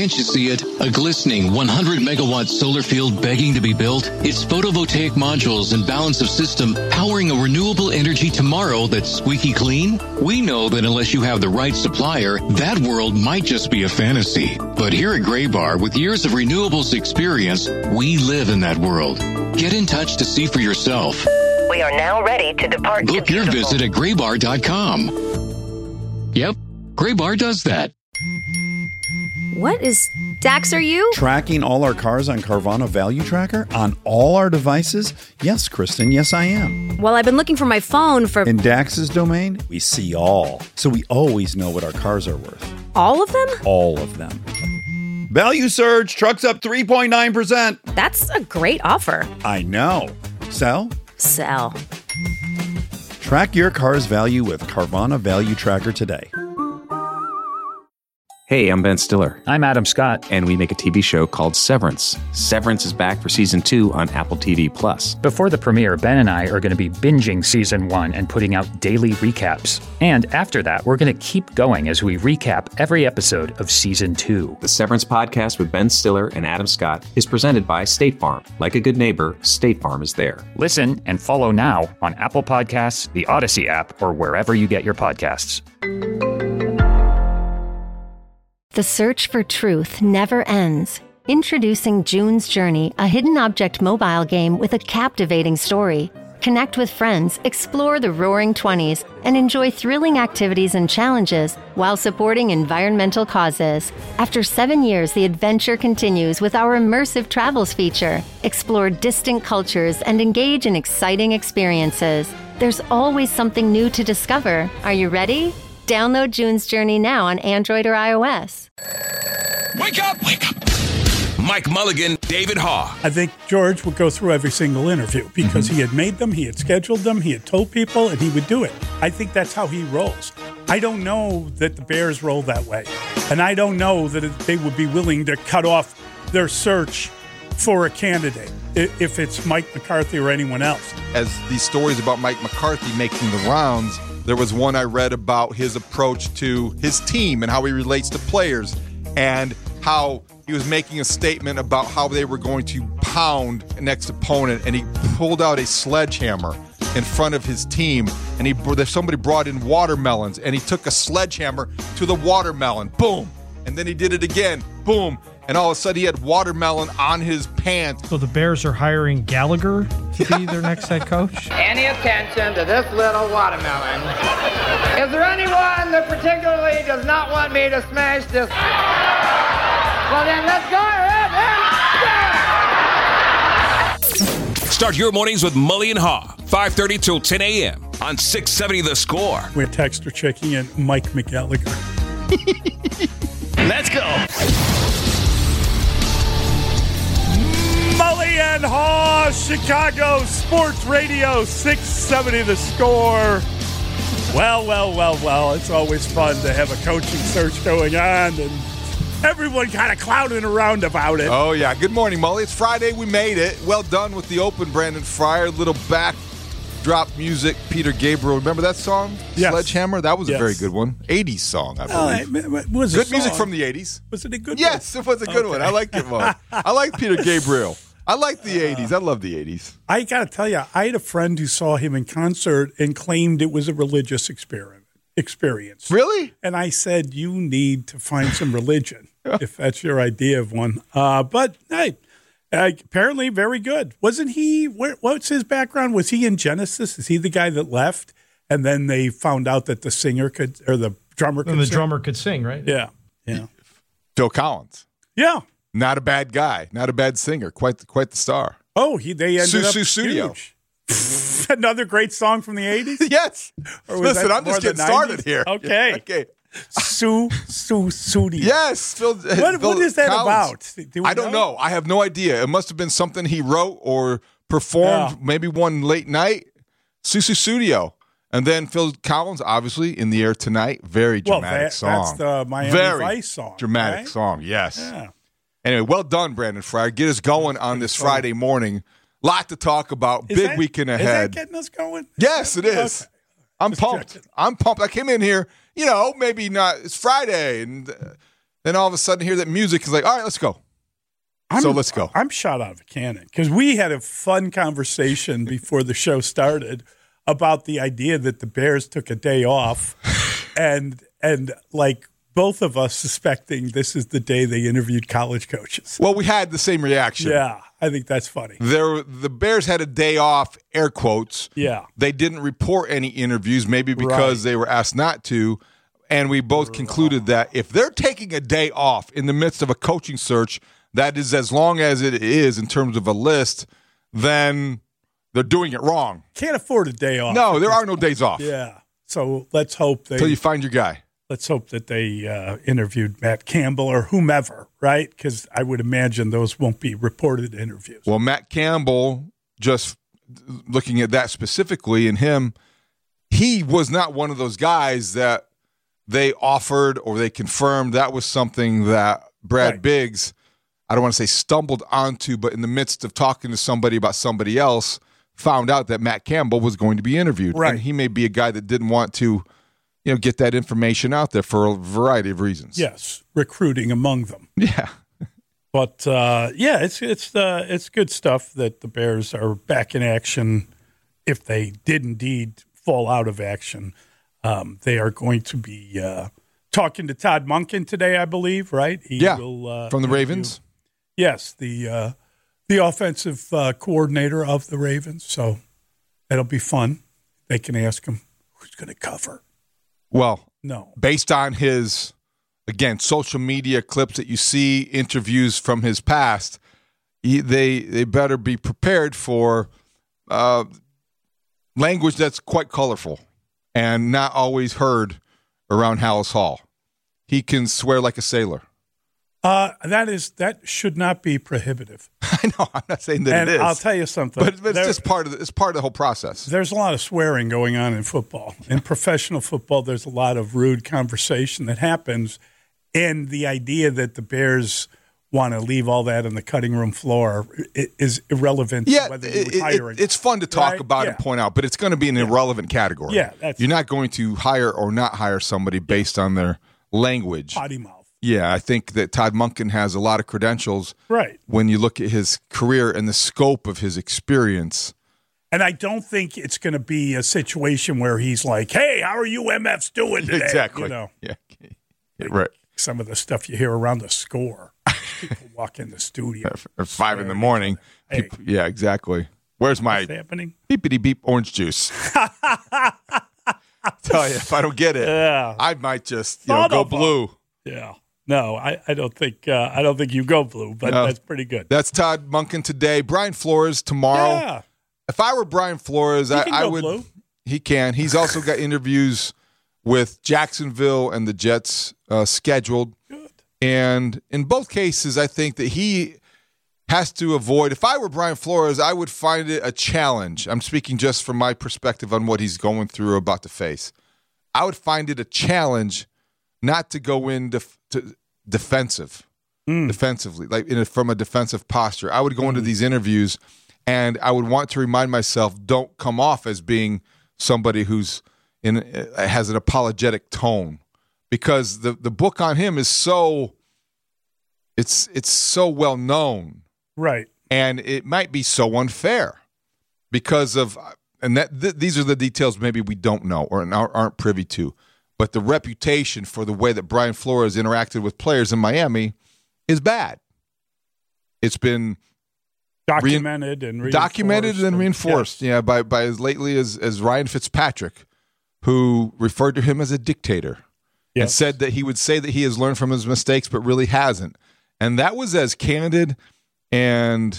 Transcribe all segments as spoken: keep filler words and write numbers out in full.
Can't you see it? A glistening one hundred megawatt solar field begging to be built? It's photovoltaic modules and balance of system powering a renewable energy tomorrow that's squeaky clean? We know that unless you have the right supplier, that world might just be a fantasy. But here at Graybar, with years of renewables experience, we live in that world. Get in touch to see for yourself. We are now ready to depart. Book your visit at graybar dot com. Yep, Graybar does that. What is... Dax, are you? Tracking all our cars on Carvana Value Tracker on all our devices? Yes, Kristen, yes I am. Well, I've been looking for my phone for... In Dax's domain, we see all. So we always know what our cars are worth. All of them? All of them. Value surge, trucks up three point nine percent. That's a great offer. I know. Sell? Sell. Track your car's value with Carvana Value Tracker today. Hey, I'm Ben Stiller. I'm Adam Scott. And we make a T V show called Severance. Severance is back for season two on Apple T V Plus. Before the premiere, Ben and I are going to be binging season one and putting out daily recaps. And after that, we're going to keep going as we recap every episode of season two. The Severance podcast with Ben Stiller and Adam Scott is presented by State Farm. Like a good neighbor, State Farm is there. Listen and follow now on Apple Podcasts, the Odyssey app, or wherever you get your podcasts. The search for truth never ends. Introducing June's Journey, a hidden object mobile game with a captivating story. Connect with friends, explore the Roaring Twenties, and enjoy thrilling activities and challenges while supporting environmental causes. After seven years, the adventure continues with our immersive travels feature. Explore distant cultures and engage in exciting experiences. There's always something new to discover. Are you ready? Download June's Journey now on Android or iOS. Wake up! Wake up! Mike Mulligan, David Haugh. I think George would go through every single interview because Mm-hmm. he had made them, he had scheduled them, he had told people, and he would do it. I think that's how he rolls. I don't know that the Bears roll that way. And I don't know that they would be willing to cut off their search for a candidate if it's Mike McCarthy or anyone else. As these stories about Mike McCarthy making the rounds, there was one I read about his approach to his team and how he relates to players and how he was making a statement about how they were going to pound the next opponent, and he pulled out a sledgehammer in front of his team, and he somebody brought in watermelons, and he took a sledgehammer to the watermelon, boom, and then he did it again, boom, and all of a sudden he had watermelon on his pants. So the Bears are hiring Gallagher to be their next head coach? Any attention to this little watermelon? Is there anyone that particularly does not want me to smash this? Well then, let's go ahead and Start your mornings with Mully and Haugh, five thirty till ten a.m. on six seventy The Score. We're texter checking in Mike McGallagher. Let's go. Mully and Haugh, Chicago Sports Radio, six seventy The Score. Well, well, well, well, it's always fun to have a coaching search going on, and everyone kind of clowning around about it. Oh, yeah. Good morning, Mully. It's Friday. We made it. Well done with the open, Brandon Fryer. Little backdrop music, Peter Gabriel. Remember that song? Yes. Sledgehammer? That was Yes. a very good one. eighties song, I believe. Oh, it was a good music song. from the eighties. Was it a good yes, one? Yes, it was a good Okay. one. I liked it one. I like Peter Gabriel. I like the eighties. I love the eighties. I got to tell you, I had a friend who saw him in concert and claimed it was a religious experiment. Experience. Really? And I said, you need to find some religion if that's your idea of one. Uh, but hey, uh, apparently very good. Wasn't he? Where, what's his background? Was he in Genesis? Is he the guy that left and then they found out that the singer could or the drummer could And the sing? drummer could sing, right? Yeah. Yeah. Phil Collins. Yeah. Not a bad guy. Not a bad singer. Quite the, quite the star. Oh, he they ended Susu up Studio. huge. Another great song from the eighties? Yes. Or was Listen, that I'm more just the getting started nineties? here. Okay. Okay. Su Su Studio. Yes. Phil, What, Phil what is that Collins. about? Do we I don't know? I have no idea. It must have been something he wrote or performed, Yeah. maybe one late night. Susu Studio. And then Phil Collins, obviously, In the Air Tonight. Very Well, dramatic that- song. that's the Miami Very Vice song, dramatic right? song, yes. Yeah. Anyway, well done, Brandon Fryer. Get us going on this fun. Friday morning. Lot to talk about. Is Big that- weekend Is ahead. that getting us going? Yes, it is. Okay. I'm Just pumped. checking. I'm pumped. I came in here, you know, maybe not. It's Friday, and uh, Then all of a sudden hear that music is like, all right, let's go. I'm, so let's go. I'm shot out of a cannon because we had a fun conversation before the show started about the idea that the Bears took a day off and and like both of us suspecting this is the day they interviewed college coaches. Well, we had the same reaction. Yeah, I think that's funny. There, the Bears had a day off, air quotes. Yeah. They didn't report any interviews, maybe because right. they were asked not to. And we both concluded that if they're taking a day off in the midst of a coaching search that is as long as it is in terms of a list, then they're doing it wrong. Can't afford a day off. No, there are no days off. Yeah. So let's hope they. Until you find your guy. Let's hope that they uh, interviewed Matt Campbell or whomever, right? Because I would imagine those won't be reported interviews. Well, Matt Campbell, just looking at that specifically in him, he was not one of those guys that they offered or they confirmed. That was something that Brad right. Biggs, I don't want to say stumbled onto, but in the midst of talking to somebody about somebody else, found out that Matt Campbell was going to be interviewed. Right. And he may be a guy that didn't want to, you know, get that information out there for a variety of reasons. Yes, recruiting among them. Yeah. But, uh, yeah, it's it's uh, it's good stuff that the Bears are back in action. If they did indeed fall out of action, um, they are going to be uh, talking to Todd Monken today, I believe, right? He yeah, will, uh, from the interview, Ravens. Yes, the uh, the offensive uh, coordinator of the Ravens. So that'll be fun. They can ask him, who's going to cover? Well, no. Based on his, again, social media clips that you see, interviews from his past, he, they they better be prepared for uh, language that's quite colorful and not always heard around Hallis Hall. He can swear like a sailor. Uh, that is that should not be prohibitive. I know. I'm not saying that and it is. I'll tell you something. But, but it's there, just part of the, it's part of the whole process. There's a lot of swearing going on in football. In professional football, there's a lot of rude conversation that happens, and the idea that the Bears want to leave all that on the cutting room floor is irrelevant. Yeah, to whether you it, hire it, it's fun to talk right? about yeah. and point out, but it's going to be an yeah. irrelevant category. Yeah, that's, you're not going to hire or not hire somebody based on their language. Potty mouth. Yeah, I think that Todd Monken has a lot of credentials. Right. When you look at his career and the scope of his experience. And I don't think it's going to be a situation where he's like, hey, how are you M Fs doing today? Exactly. You know? Yeah. yeah. Right. Some of the stuff you hear around the score. People walk in the studio. Or five in the morning. Hey. People, yeah, exactly. Where's my What's happening? Beepity beep orange juice? Tell you, if I don't get it, yeah. I might just you know, go blue. Yeah. No, I, I don't think uh, I don't think you go blue, but no, that's pretty good. That's Todd Monken today. Brian Flores tomorrow. Yeah. If I were Brian Flores, I, I would. Blue. He can. He's also got interviews with Jacksonville and the Jets uh, scheduled. Good. And in both cases, I think that he has to avoid. If I were Brian Flores, I would find it a challenge. I'm speaking just from my perspective on what he's going through or about to face. I would find it a challenge not to go in def- to defensive, mm. defensively, like in a, from a defensive posture. I would go mm. into these interviews, and I would want to remind myself, don't come off as being somebody who's in uh, has an apologetic tone, because the the book on him is so it's it's so well known, right? And it might be so unfair because of and that th- these are the details maybe we don't know or aren't privy to. But the reputation for the way that Brian Flores interacted with players in Miami is bad. It's been documented re- and reinforced. Documented and reinforced, yes. yeah, by, by as lately as, as Ryan Fitzpatrick, who referred to him as a dictator yes. and said that he would say that he has learned from his mistakes, but really hasn't. And that was as candid and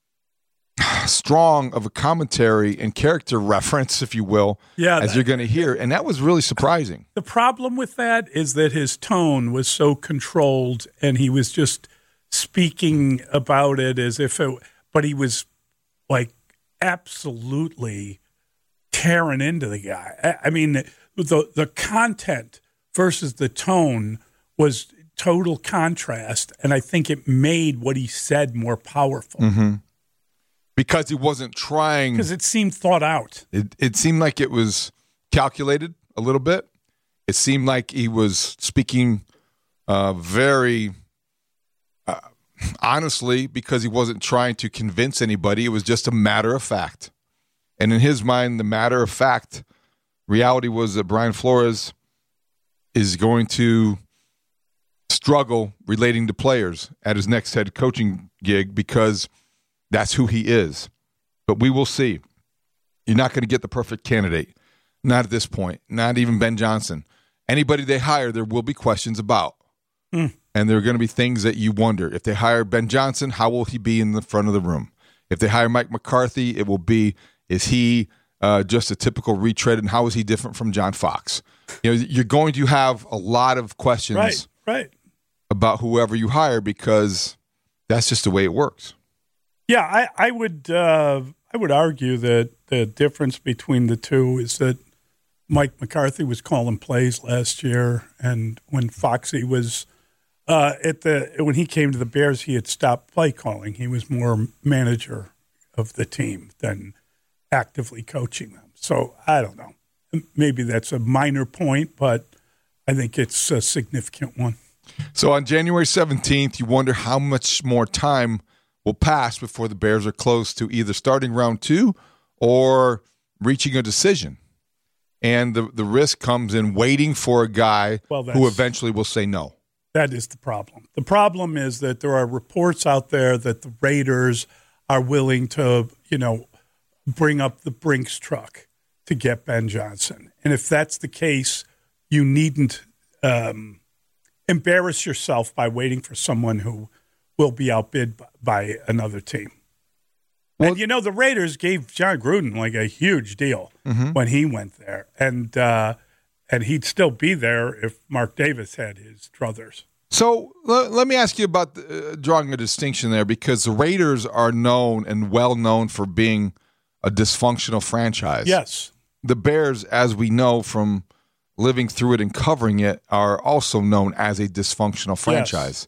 strong of a commentary and character reference, if you will, yeah, as that, you're going to hear. And that was really surprising. The problem with that is that his tone was so controlled, and he was just speaking about it as if it, but he was like absolutely tearing into the guy. I, I mean, the the content versus the tone was total contrast, and I think it made what he said more powerful. Mm-hmm. Because he wasn't trying. Because it seemed thought out. It, it seemed like it was calculated a little bit. It seemed like he was speaking Uh, very, uh, honestly, because he wasn't trying to convince anybody. It was just a matter of fact. And in his mind, the matter of fact reality was that Brian Flores is going to struggle relating to players at his next head coaching gig because that's who he is. But we will see. You're not going to get the perfect candidate. Not at this point. Not even Ben Johnson. Anybody they hire, there will be questions about. Mm. And there are going to be things that you wonder. If they hire Ben Johnson, how will he be in the front of the room? If they hire Mike McCarthy, it will be, is he uh, just a typical retread, and how is he different from John Fox? You know, you're going to have a lot of questions right, right. about whoever you hire because that's just the way it works. Yeah, I, I would uh, I would argue that the difference between the two is that Mike McCarthy was calling plays last year, and when Foxy was uh, at the when he came to the Bears, he had stopped play calling. He was more manager of the team than actively coaching them. So I don't know. Maybe that's a minor point, but I think it's a significant one. So on January seventeenth, you wonder how much more time will pass before the Bears are close to either starting round two or reaching a decision. And the, the risk comes in waiting for a guy well, who eventually will say no. That is the problem. The problem is that there are reports out there that the Raiders are willing to, you know, bring up the Brinks truck to get Ben Johnson. And if that's the case, you needn't um, embarrass yourself by waiting for someone who will be outbid by another team. Well, and, you know, the Raiders gave John Gruden like a huge deal mm-hmm. when he went there. And uh, and he'd still be there if Mark Davis had his druthers. So l- let me ask you about the, uh, drawing a distinction there, because the Raiders are known and well known for being a dysfunctional franchise. Yes. The Bears, as we know from living through it and covering it, are also known as a dysfunctional franchise. Yes.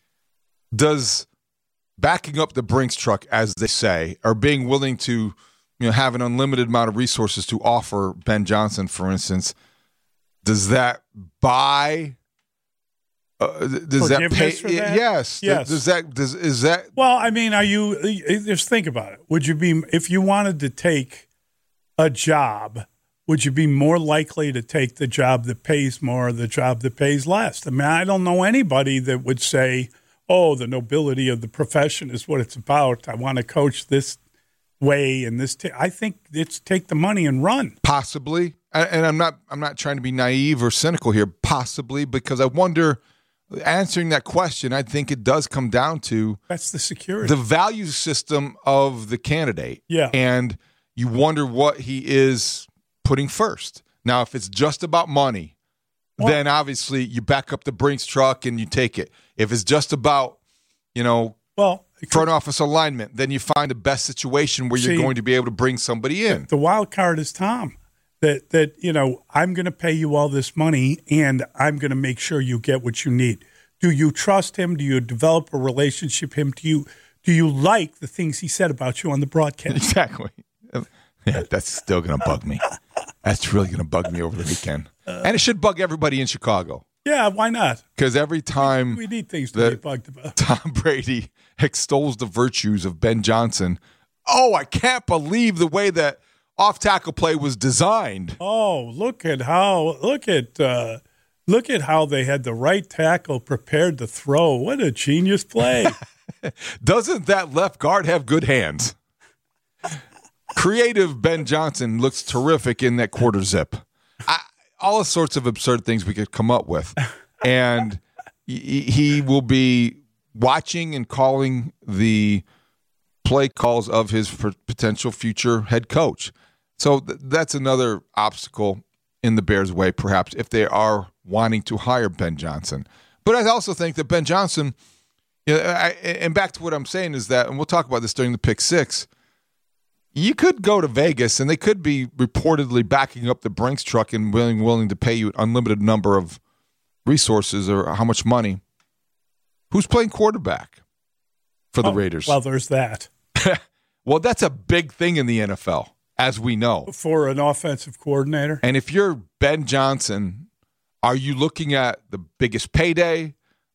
Does backing up the Brinks truck, as they say, or being willing to, you know, have an unlimited amount of resources to offer Ben Johnson, for instance, does that buy? Uh, does that pay? For that? Yes. Yes. Does that? Does is that? Well, I mean, are you? Just think about it. Would you be if you wanted to take a job? Would you be more likely to take the job that pays more or the job that pays less? I mean, I don't know anybody that would say, oh, the nobility of the profession is what it's about. I want to coach this way and this. T-. I think it's take the money and run. Possibly, and I'm not. I'm not trying to be naive or cynical here. Possibly, because I wonder. Answering that question, I think it does come down to that's the security, the value system of the candidate. Yeah, and you wonder what he is putting first. Now, if it's just about money, well, then obviously you back up the Brinks truck and you take it. If it's just about, you know, well, front office alignment, then you find the best situation where see, you're going to be able to bring somebody in. The wild card is Tom. That, that you know, I'm going to pay you all this money, and I'm going to make sure you get what you need. Do you trust him? Do you develop a relationship with him? Do you, do you like the things he said about you on the broadcast? Exactly. Yeah, that's still going to bug me. That's really going to bug me over the weekend. And it should bug everybody in Chicago. Yeah, why not? Because every time we need things to be bugged about. Tom Brady extols the virtues of Ben Johnson, oh, I can't believe the way that off-tackle play was designed. Oh, look at how look at uh, look at how they had the right tackle prepared to throw. What a genius play! Doesn't that left guard have good hands? Creative Ben Johnson looks terrific in that quarter zip. I, all sorts of absurd things we could come up with, and he, he will be watching and calling the play calls of his potential future head coach. So th- that's another obstacle in the Bears' way, perhaps, if they are wanting to hire Ben Johnson. But I also think that Ben Johnson, you know, I, and back to what I'm saying is that, and we'll talk about this during the pick six, you could go to Vegas and they could be reportedly backing up the Brinks truck and willing willing to pay you an unlimited number of resources or how much money. Who's playing quarterback for the oh, Raiders? Well, there's that. Well, that's a big thing in the N F L, as we know. For an offensive coordinator. And if you're Ben Johnson, are you looking at the biggest payday?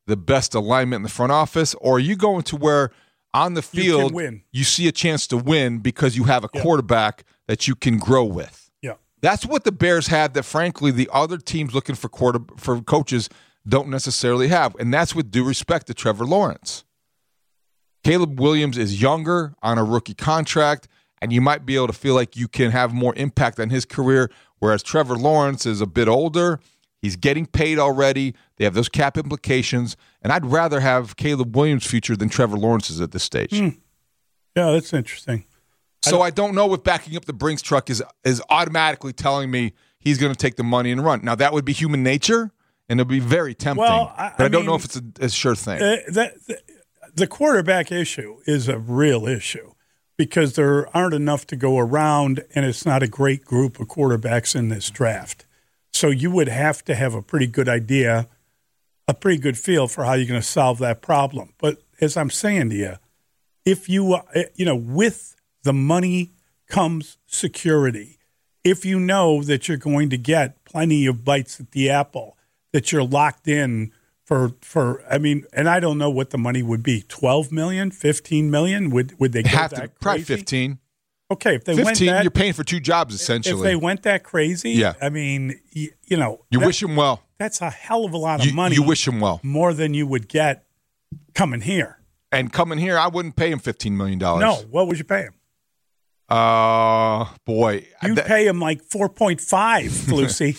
the best alignment in the front office, or are you going to where on the field you, can win. you see a chance to win because you have a yeah. quarterback that you can grow with? Yeah. That's what the Bears had that, frankly, the other teams looking for quarter for coaches don't necessarily have, and that's with due respect to Trevor Lawrence. Caleb Williams is younger on a rookie contract, and you might be able to feel like you can have more impact on his career, whereas Trevor Lawrence is a bit older. He's getting paid already. They have those cap implications, and I'd rather have Caleb Williams' future than Trevor Lawrence's at this stage. Mm. Yeah, that's interesting. So I don't, I don't know if backing up the Brinks truck is is automatically telling me he's going to take the money and run. Now, that would be human nature, and it would be very tempting, well, I, but I, I don't mean, know if it's a, a sure thing. Uh, that, the, the quarterback issue is a real issue because there aren't enough to go around, and it's not a great group of quarterbacks in this draft. So you would have to have a pretty good idea, a pretty good feel for how you're going to solve that problem. But as I'm saying to you, if you, uh, you know, with the money comes security. If you know that you're going to get plenty of bites at the apple, that you're locked in for, for I mean, and I don't know what the money would be, twelve million dollars, fifteen million dollars? Would, would they go have that to, crazy? Probably fifteen. Okay, if they fifteen, went that, you're paying for two jobs, essentially. If they went that crazy, yeah. I mean, you, you know. You that, wish them well. That's a hell of a lot of you, money. You wish them well. More than you would get coming here. And coming here, I wouldn't pay him fifteen million dollars. No, what would you pay him? Uh, boy. You'd that, pay him like four point five, Lucy.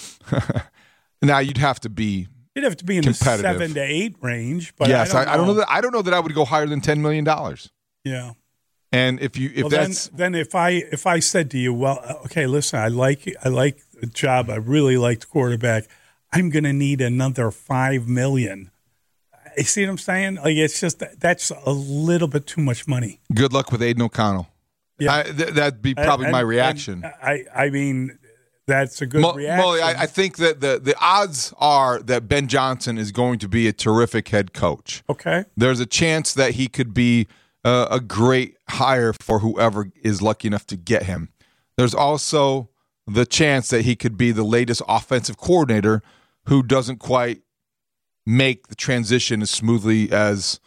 Now, you'd have to be You'd have to be in the seven to eight range. But yes, I don't, I, I don't know that I don't know that I would go higher than ten million dollars. Yeah. And if you if well, that's then, then if I if I said to you, well, okay, listen, I like I like the job, I really like the quarterback. I'm going to need another five million. You see what I'm saying? Like it's just that's a little bit too much money. Good luck with Aiden O'Connell. Yeah, I, th- that'd be probably and, my and, reaction. And I I mean, that's a good Mo- reaction. Molly, I, I think that the the odds are that Ben Johnson is going to be a terrific head coach. Okay, there's a chance that he could be uh, a great hire for whoever is lucky enough to get him. There's also the chance that he could be the latest offensive coordinator who doesn't quite make the transition as smoothly as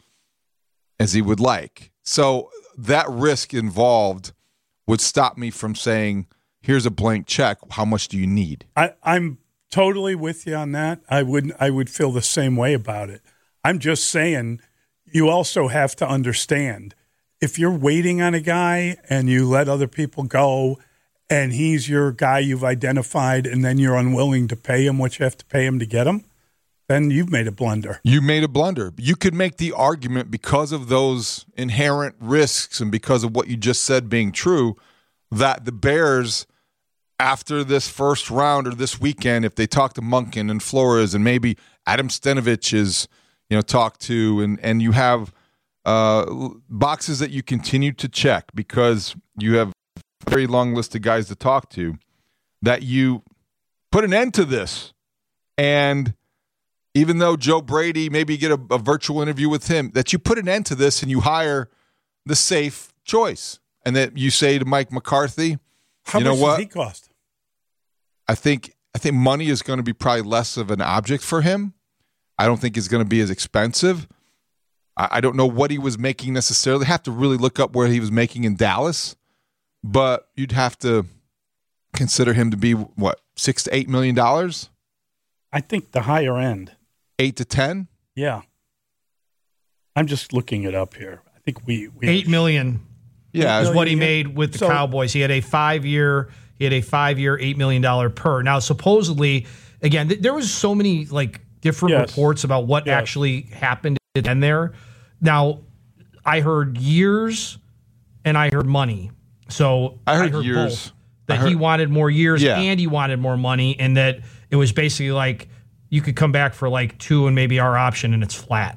as he would like. So that risk involved would stop me from saying, here's a blank check. How much do you need? I, I'm totally with you on that. I would I would feel the same way about it. I'm just saying you also have to understand if you're waiting on a guy and you let other people go and he's your guy you've identified and then you're unwilling to pay him what you have to pay him to get him, then you've made a blunder. You made a blunder. You could make the argument because of those inherent risks and because of what you just said being true that the Bears, after this first round or this weekend, if they talk to Monken and Flores and maybe Adam Stenavich is, you know, talked to, and, and you have uh, boxes that you continue to check because you have a very long list of guys to talk to, that you put an end to this. And even though Joe Brady, maybe you get a, a virtual interview with him, that you put an end to this and you hire the safe choice. And that you say to Mike McCarthy, How you know much what? does he cost? I think I think money is going to be probably less of an object for him. I don't think it's going to be as expensive. I, I don't know what he was making necessarily. Have to really look up where he was making in Dallas, but you'd have to consider him to be what, six to eight million dollars. I think the higher end, eight to ten. Yeah, I'm just looking it up here. I think we, we eight million. Yeah, is what he made with the so, Cowboys. He had a five-year, he had a five-year, eight million dollar per. Now, supposedly, again, th- there was so many like different yes. reports about what yes. actually happened in there. Now, I heard years, and I heard money. So I heard, I heard years both, that heard, he wanted more years yeah. and he wanted more money, and that it was basically like you could come back for like two and maybe our option, and it's flat.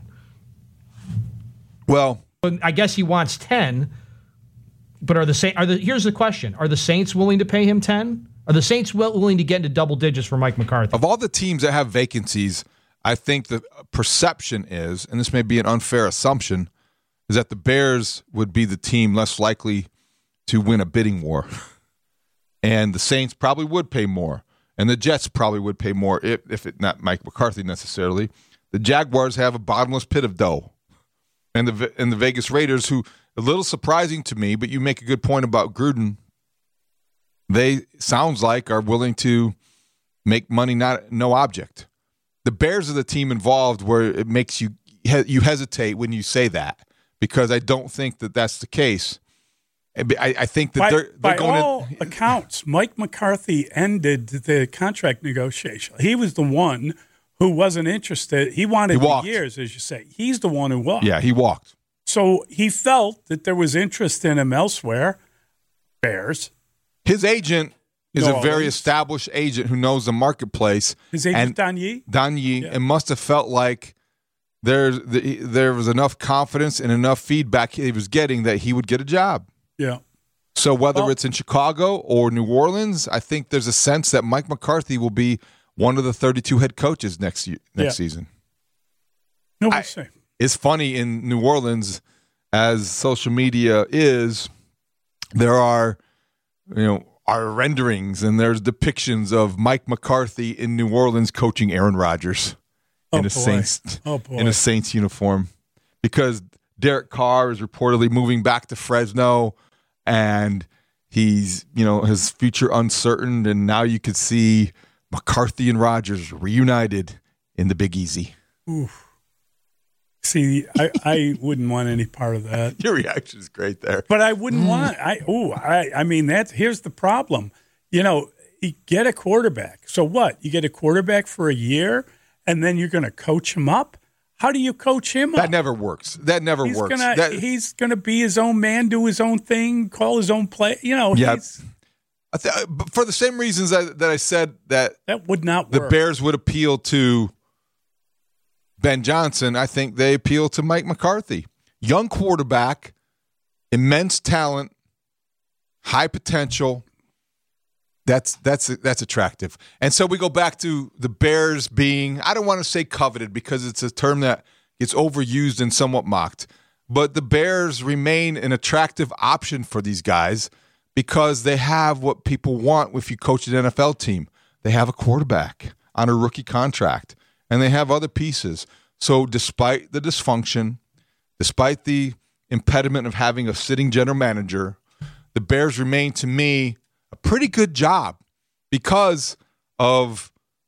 Well, I guess he wants ten. But are the Saints? Are the here's the question: are the Saints willing to pay him ten? Are the Saints willing to get into double digits for Mike McCarthy? Of all the teams that have vacancies, I think the perception is, and this may be an unfair assumption, is that the Bears would be the team less likely to win a bidding war, and the Saints probably would pay more, and the Jets probably would pay more if, if it not Mike McCarthy necessarily. The Jaguars have a bottomless pit of dough. And the and the Vegas Raiders, who a little surprising to me, but you make a good point about Gruden. They sounds like are willing to make money not no object. The Bears are the team involved where it makes you you hesitate when you say that, because I don't think that that's the case. I, I think that by, they're, they're by going all to, accounts, Mike McCarthy ended the contract negotiation. He was the one who wasn't interested. He wanted he the years, as you say. He's the one who walked. Yeah, he walked. So he felt that there was interest in him elsewhere. Bears. His agent is No, a very he's- established agent who knows the marketplace. His agent, Don Yee? Don Yee, Yeah. and must have felt like there, the, there was enough confidence and enough feedback he was getting that he would get a job. Yeah. So whether Well- it's in Chicago or New Orleans, I think there's a sense that Mike McCarthy will be one of the thirty-two head coaches next year, next Yeah. season. No, we'll I- see. It's funny in New Orleans, as social media is, there are, you know, are renderings and there's depictions of Mike McCarthy in New Orleans coaching Aaron Rodgers Oh, in a boy. Saints Oh, boy. in a Saints uniform, because Derek Carr is reportedly moving back to Fresno, and he's, you know, his future uncertain, and now you could see McCarthy and Rodgers reunited in the Big Easy. Oof. See, I, I wouldn't want any part of that. Your reaction is great there. But I wouldn't want. I oh, I I mean that's here's the problem. You know, you get a quarterback. So what? You get a quarterback for a year, and then you're going to coach him up. How do you coach him That up? never works. That never He's works. gonna That- he's gonna be his own man, do his own thing, call his own play. You know, Yeah. he's, I th- but for the same reasons that, that I said that that would not the work. Bears would appeal to Ben Johnson, I think they appeal to Mike McCarthy. Young quarterback, immense talent, high potential. That's that's that's attractive. And so we go back to the Bears being, I don't want to say coveted because it's a term that gets overused and somewhat mocked, but the Bears remain an attractive option for these guys because they have what people want if you coach an N F L team. They have a quarterback on a rookie contract, and they have other pieces. So despite the dysfunction, despite the impediment of having a sitting general manager, the Bears remain, to me, a pretty good job because of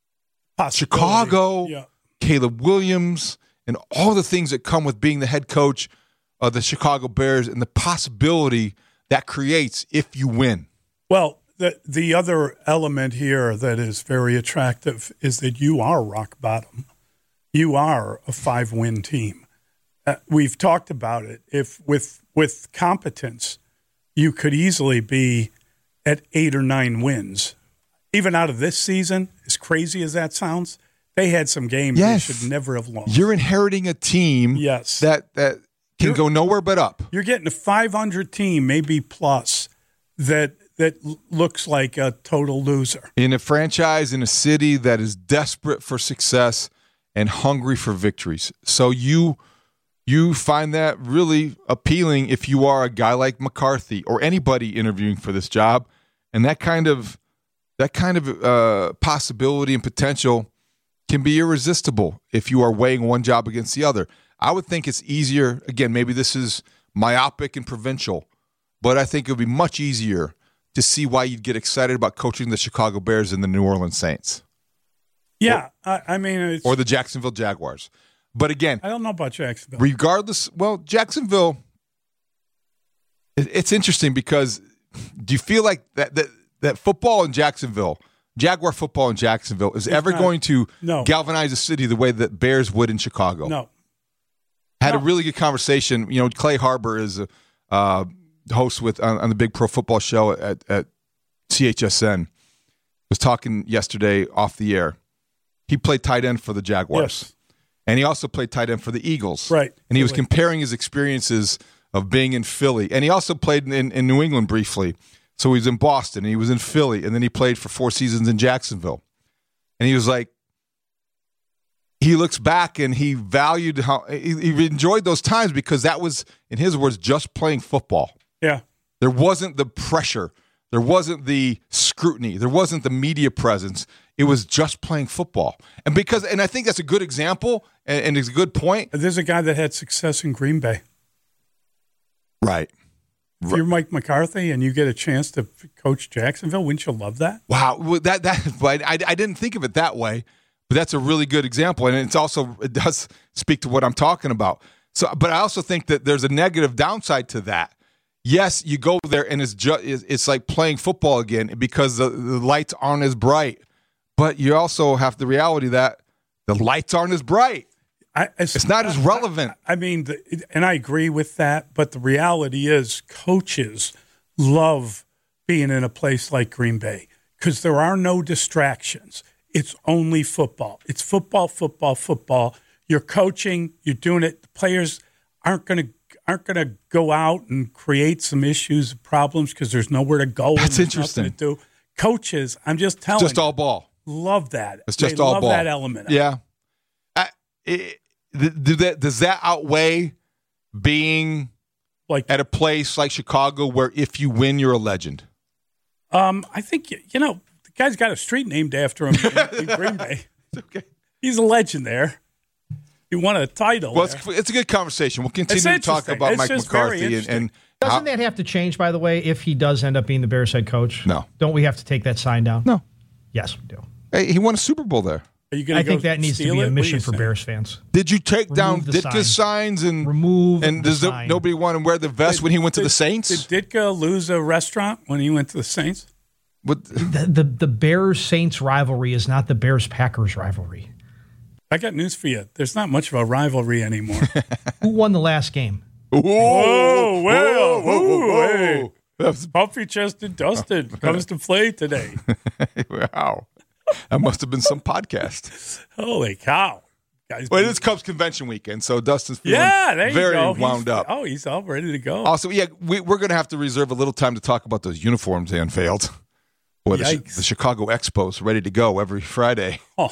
Chicago, Yeah. Caleb Williams, and all the things that come with being the head coach of the Chicago Bears and the possibility that creates if you win. Well, the the other element here that is very attractive is that you are rock bottom. You are a five-win team. Uh, we've talked about it. If with with competence, you could easily be at eight or nine wins. Even out of this season, as crazy as that sounds, they had some games Yes. they should never have lost. You're inheriting a team Yes. that, that can You're- go nowhere but up. You're getting a five hundred team, maybe plus, that that l- looks like a total loser. In a franchise in a city that is desperate for success and hungry for victories. So you you find that really appealing if you are a guy like McCarthy or anybody interviewing for this job, and that kind of that kind of uh, possibility and potential can be irresistible if you are weighing one job against the other. I would think it's easier. Again, maybe this is myopic and provincial, but I think it would be much easier to see why you'd get excited about coaching the Chicago Bears and the New Orleans Saints. Yeah, I, I mean, it's, Or the Jacksonville Jaguars. But again, I don't know about Jacksonville. regardless, well, Jacksonville, it- it's interesting because do you feel like that that, that football in Jacksonville, Jaguar football in Jacksonville, is ever not- going to no. galvanize a city the way that Bears would in Chicago? No. Had No. a really good conversation. You know, Clay Harbor is a uh, host with on, on the Big Pro Football Show at, at C H S N. Was talking yesterday off the air. He played tight end for the Jaguars. Yes. And he also played tight end for the Eagles. Right. And he was Philly. comparing his experiences of being in Philly. And he also played in, in New England briefly. So he was in Boston, and he was in Philly, and then he played for four seasons in Jacksonville. And he was like, he looks back and he valued how he, he enjoyed those times because that was, in his words, just playing football. Yeah. There wasn't the pressure. There wasn't the scrutiny. There wasn't the media presence. It was just playing football. And because, and I think that's a good example, and, and it's a good point. There's a guy that had success in Green Bay. Right. If you're Mike McCarthy and you get a chance to coach Jacksonville, wouldn't you love that? Wow. Well, that that I, I didn't think of it that way, but that's a really good example. And it's also, it does speak to what I'm talking about. So, but I also think that there's a negative downside to that. Yes, you go there and it's just, it's like playing football again because the, the lights aren't as bright. But you also have the reality that the lights aren't as bright. I, it's, it's not as relevant. I, I mean, the, and I agree with that, but the reality is coaches love being in a place like Green Bay because there are no distractions. It's only football. It's football, football, football. You're coaching, you're doing it. The players aren't going to aren't going to go out and create some issues, problems because there's nowhere to go. That's interesting. To do. Coaches, I'm just telling just you. Just all ball. Love that. It's just they all love ball. that element. Of yeah. I, it, do that, does that outweigh being like at a place like Chicago where if you win, you're a legend? Um, I think, you know, the guy's got a street named after him in, in Green Bay. Okay. He's a legend there. He won a title. Well, it's, it's a good conversation. We'll continue to talk about it's Mike McCarthy. and, and Doesn't how, that have to change, by the way, if he does end up being the Bears head coach? No. Don't we have to take that sign down? No. Yes, we do. Hey, he won a Super Bowl there. Are you gonna I go think that needs to be a mission for saying? Bears fans. Did you take Remove down the Ditka's sign. signs and remove? And the does the, sign. nobody want to wear the vest Did, when he went to did, the Saints? Did Ditka lose a restaurant when he went to the Saints? What? The, the the Bears Saints rivalry is not the Bears Packers rivalry. I got news for you. There's not much of a rivalry anymore. Who won the last game? Whoa, whoa, well, whoa, whoa, whoa. Hey. That's Puffy Chested Dusted comes to play today. Wow. That must have been some podcast. Holy cow. Guys, well, it is Cubs convention weekend, so Dustin's feeling yeah, there you very go. wound he's, up. Oh, he's all ready to go. Also, yeah, we, we're going to have to reserve a little time to talk about those uniforms they unveiled. Boy, the, the Chicago Expos ready to go every Friday. Oh.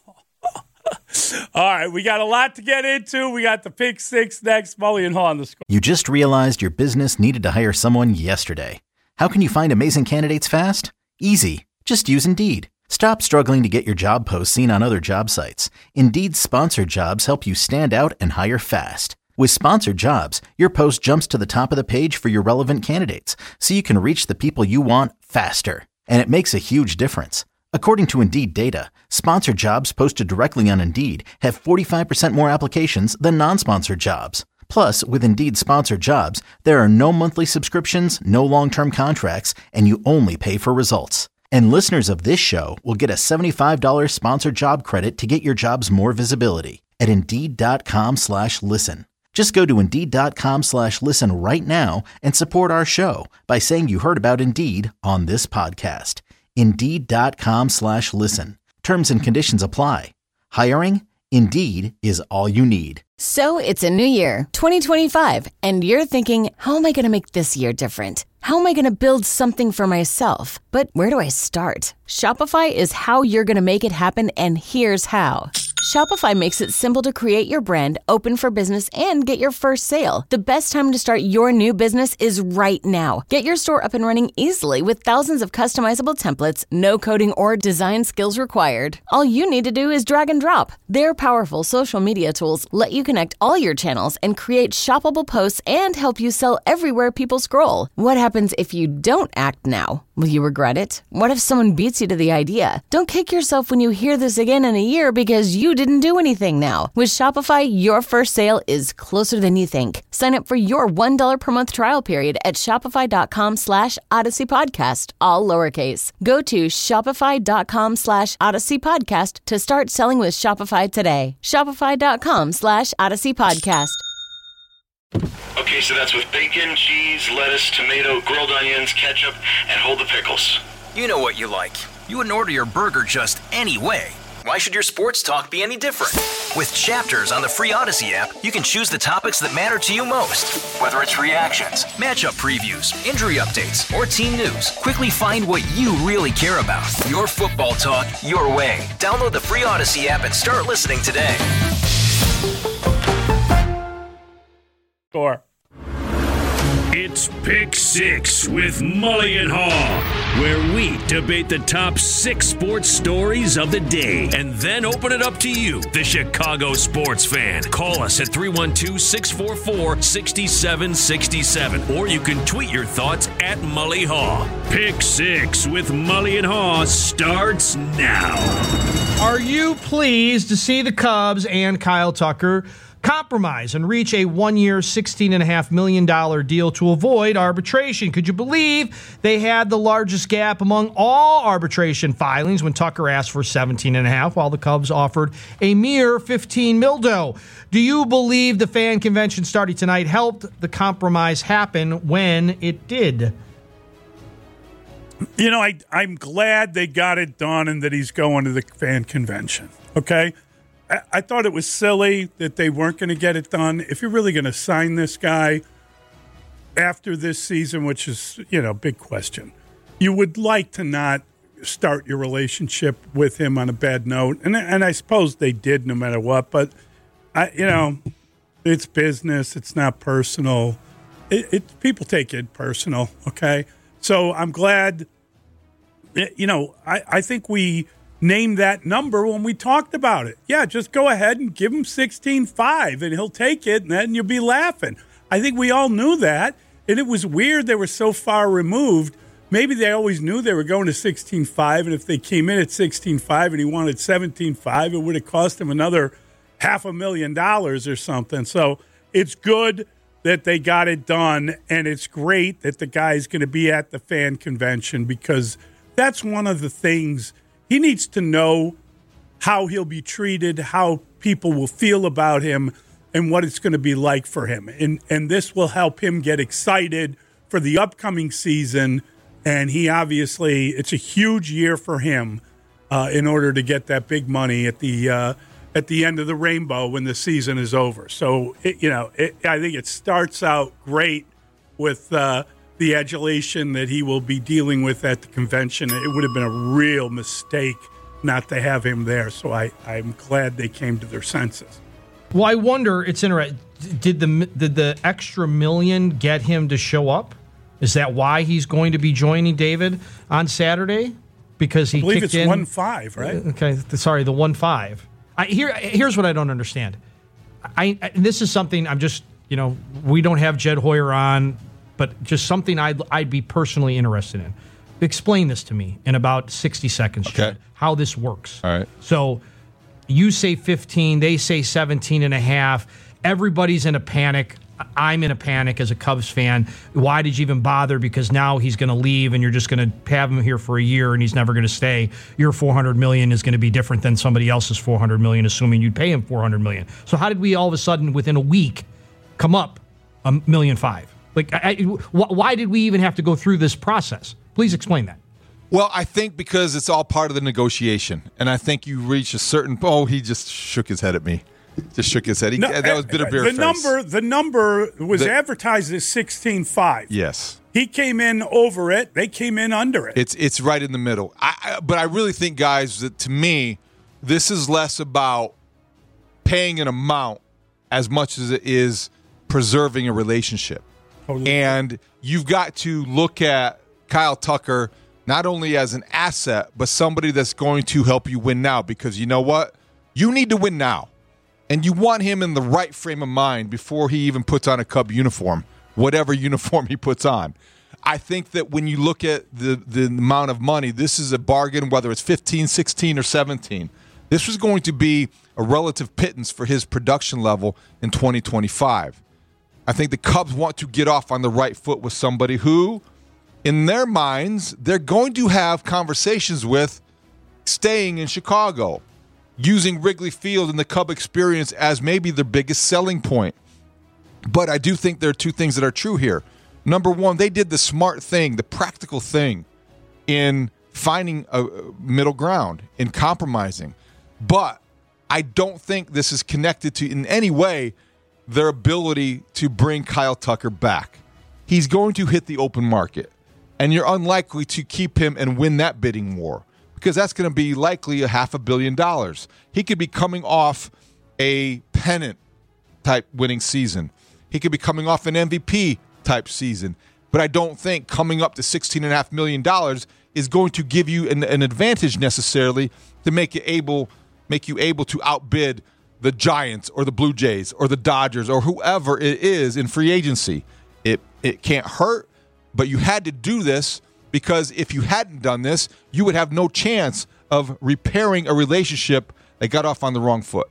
All right, we got a lot to get into. We got the Pick Six next. Mully and Haw on the score. You just realized your business needed to hire someone yesterday. How can you find amazing candidates fast? Easy. Just use Indeed. Stop struggling to get your job posts seen on other job sites. Indeed's sponsored jobs help you stand out and hire fast. With sponsored jobs, your post jumps to the top of the page for your relevant candidates, so you can reach the people you want faster. And it makes a huge difference. According to Indeed data, sponsored jobs posted directly on Indeed have forty-five percent more applications than non-sponsored jobs. Plus, with Indeed sponsored jobs, there are no monthly subscriptions, no long-term contracts, and you only pay for results. And listeners of this show will get a seventy-five dollars sponsored job credit to get your jobs more visibility at Indeed.com slash listen. Just go to Indeed.com slash listen right now and support our show by saying you heard about Indeed on this podcast. Indeed.com slash listen. Terms and conditions apply. Hiring? Indeed is all you need. So it's a new year, twenty twenty-five, and you're thinking, how am I going to make this year different? How am I going to build something for myself? But where do I start? Shopify is how you're going to make it happen, and here's how. Shopify makes it simple to create your brand, open for business, and get your first sale. The best time to start your new business is right now. Get your store up and running easily with thousands of customizable templates, no coding or design skills required. All you need to do is drag and drop. Their powerful social media tools let you connect all your channels and create shoppable posts and help you sell everywhere people scroll. What happens if you don't act now? Will you regret it? What if someone beats you to the idea? Don't kick yourself when you hear this again in a year because you didn't do anything now. With Shopify, your first sale is closer than you think. Sign up for your one dollar per month trial period at shopify.com slash Odyssey Podcast, all lowercase. Go to shopify.com slash Odyssey Podcast to start selling with Shopify today. Shopify.com slash Odyssey Podcast. Okay, so that's with bacon, cheese, lettuce, tomato, grilled onions, ketchup, and hold the pickles. You know what you like. You wouldn't order your burger just any way. Why should your sports talk be any different? With Chapters on the free Odyssey app, you can choose the topics that matter to you most. Whether it's reactions, matchup previews, injury updates, or team news, quickly find what you really care about. Your football talk, your way. Download the free Odyssey app and start listening today. Score. It's Pick Six with Mully and Haw, where we debate the top six sports stories of the day and then open it up to you, the Chicago sports fan. Call us at three one two, six four four, six seven six seven, or you can tweet your thoughts at Mully Haw. Pick Six with Mully and Haw starts now. Are you pleased to see the Cubs and Kyle Tucker compromise and reach a one-year, sixteen point five million dollars deal to avoid arbitration? Could you believe they had the largest gap among all arbitration filings when Tucker asked for seventeen point five while the Cubs offered a mere fifteen mil dough? Do you believe the fan convention starting tonight helped the compromise happen when it did? You know, I, I'm glad they got it done and that he's going to the fan convention, okay? I thought it was silly that they weren't going to get it done. If you're really going to sign this guy after this season, which is, you know, big question, you would like to not start your relationship with him on a bad note. And and I suppose they did no matter what. But, I, you know, it's business. It's not personal. It, it people take it personal, okay? So I'm glad, you know, I, I think we – name that number when we talked about it. Yeah, just go ahead and give him sixteen point five and he'll take it and then you'll be laughing. I think we all knew that, and it was weird they were so far removed. Maybe they always knew they were going to sixteen point five, and if they came in at sixteen point five and he wanted seventeen point five, it would have cost him another half a million dollars or something. So it's good that they got it done, and it's great that the guy's going to be at the fan convention, because that's one of the things. He needs to know how he'll be treated, how people will feel about him, and what it's going to be like for him. And and this will help him get excited for the upcoming season. And he obviously, it's a huge year for him uh, in order to get that big money at the uh, at the end of the rainbow when the season is over. So, it, you know, it, I think it starts out great with uh, the adulation that he will be dealing with at the convention. It would have been a real mistake not to have him there. So I, I'm glad they came to their senses. Well, I wonder, it's interesting, did the did the extra million get him to show up? Is that why he's going to be joining David on Saturday? Because he I believe kicked it's in one five, right? Okay, sorry, the one five. I, here, here's what I don't understand. I, I this is something I'm just, you know, we don't have Jed Hoyer on, but just something I'd, I'd be personally interested in. Explain this to me in about sixty seconds, okay. Jed, how this works. All right. So you say fifteen, they say seventeen and a half. Everybody's in a panic. I'm in a panic as a Cubs fan. Why did you even bother? Because now he's going to leave and you're just going to have him here for a year and he's never going to stay. Your four hundred million dollars is going to be different than somebody else's four hundred million dollars, assuming you'd pay him four hundred million dollars. So how did we all of a sudden, within a week, come up a million five? Like, I, I, why did we even have to go through this process? Please explain that. Well, I think because it's all part of the negotiation. And I think you reach a certain... Oh, he just shook his head at me. Just shook his head. He, no, that was bitter beer the face. number The number was the, advertised as sixteen five. Yes. He came in over it. They came in under it. It's it's right in the middle. I, I, but I really think, guys, that to me, this is less about paying an amount as much as it is preserving a relationship. Totally. And you've got to look at Kyle Tucker not only as an asset, but somebody that's going to help you win now. Because you know what? You need to win now. And you want him in the right frame of mind before he even puts on a Cub uniform, whatever uniform he puts on. I think that when you look at the, the amount of money, this is a bargain, whether it's fifteen, sixteen, or seventeen. This was going to be a relative pittance for his production level in twenty twenty-five. I think the Cubs want to get off on the right foot with somebody who, in their minds, they're going to have conversations with staying in Chicago, using Wrigley Field and the Cub experience as maybe their biggest selling point. But I do think there are two things that are true here. Number one, they did the smart thing, the practical thing in finding a middle ground, in compromising. But I don't think this is connected to, in any way, their ability to bring Kyle Tucker back. He's going to hit the open market, and you're unlikely to keep him and win that bidding war, because that's going to be likely a half a billion dollars. He could be coming off a pennant-type winning season. He could be coming off an M V P type season. But I don't think coming up to sixteen point five million dollars is going to give you an, an advantage necessarily to make you able make you able to outbid the Giants or the Blue Jays or the Dodgers or whoever it is in free agency. It it can't hurt, but you had to do this because if you hadn't done this, you would have no chance of repairing a relationship that got off on the wrong foot.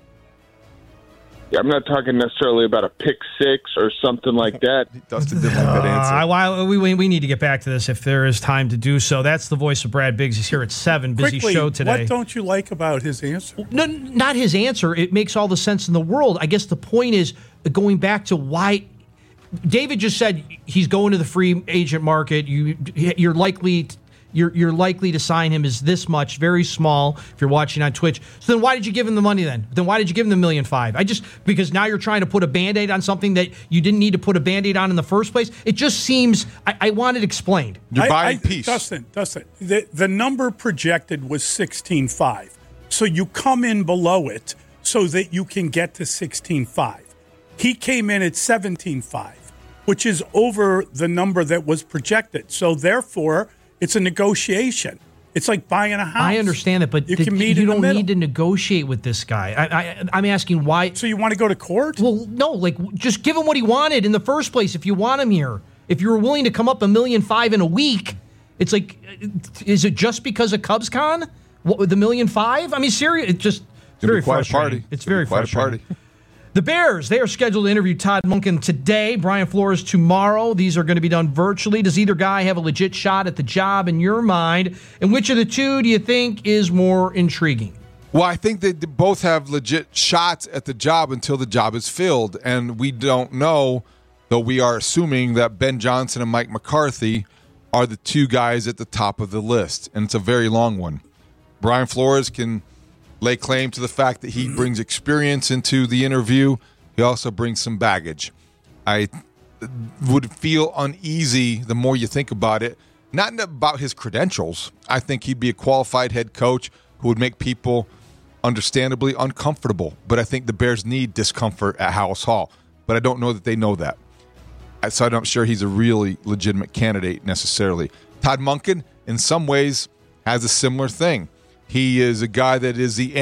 Yeah, I'm not talking necessarily about a pick six or something like that. Dustin didn't like that answer. Uh, I, we, we need to get back to this if there is time to do so. That's the voice of Brad Biggs. He's here at seven. Busy Quickly, show today. What don't you like about his answer? No, not his answer. It makes all the sense in the world. I guess the point is going back to why David just said he's going to the free agent market. You, you're likely... You're, you're likely to sign him as this much, very small, if you're watching on Twitch. So then why did you give him the money then? Then why did you give him the million five? I just, because now you're trying to put a Band-Aid on something that you didn't need to put a Band-Aid on in the first place? It just seems, I, I want it explained. You're buying I, I, peace. Dustin, Dustin, the, the number projected was sixteen five. So you come in below it so that you can get to sixteen five. He came in at seventeen five, which is over the number that was projected. So therefore, it's a negotiation. It's like buying a house. I understand that, but you, the, can meet you in don't the middle. need to negotiate with this guy. I, I, I'm asking why. So you want to go to court? Well, no, like just give him what he wanted in the first place if you want him here. If you were willing to come up a million five in a week, it's like, is it just because of CubsCon? What, the million five? I mean, serious. It's just it's very quite frustrating. a party. It's It'll very be quite frustrating. a party. The Bears, they are scheduled to interview Todd Monken today, Brian Flores tomorrow. These are going to be done virtually. Does either guy have a legit shot at the job in your mind? And which of the two do you think is more intriguing? Well, I think they both have legit shots at the job until the job is filled. And we don't know, though we are assuming that Ben Johnson and Mike McCarthy are the two guys at the top of the list. And it's a very long one. Brian Flores can lay claim to the fact that he brings experience into the interview. He also brings some baggage. I would feel uneasy the more you think about it, not about his credentials. I think he'd be a qualified head coach who would make people understandably uncomfortable. But I think the Bears need discomfort at House Hall. But I don't know that they know that. So I'm not sure he's a really legitimate candidate necessarily. Todd Monken, in some ways, has a similar thing. He is a guy that is the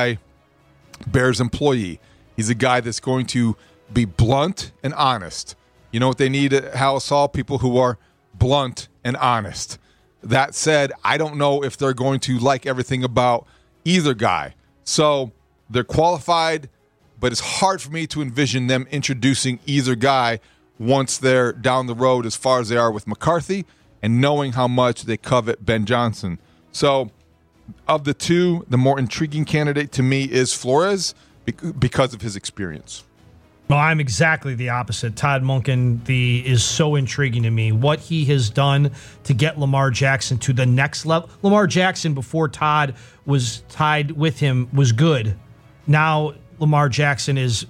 anti-Bears employee. He's a guy that's going to be blunt and honest. You know what they need at House Hall? People who are blunt and honest. That said, I don't know if they're going to like everything about either guy. So they're qualified, but it's hard for me to envision them introducing either guy once they're down the road as far as they are with McCarthy and knowing how much they covet Ben Johnson. So of the two, the more intriguing candidate to me is Flores because of his experience. Well, I'm exactly the opposite. Todd Monken the, is so intriguing to me. What he has done to get Lamar Jackson to the next level. Lamar Jackson, before Todd was tied with him, was good. Now Lamar Jackson is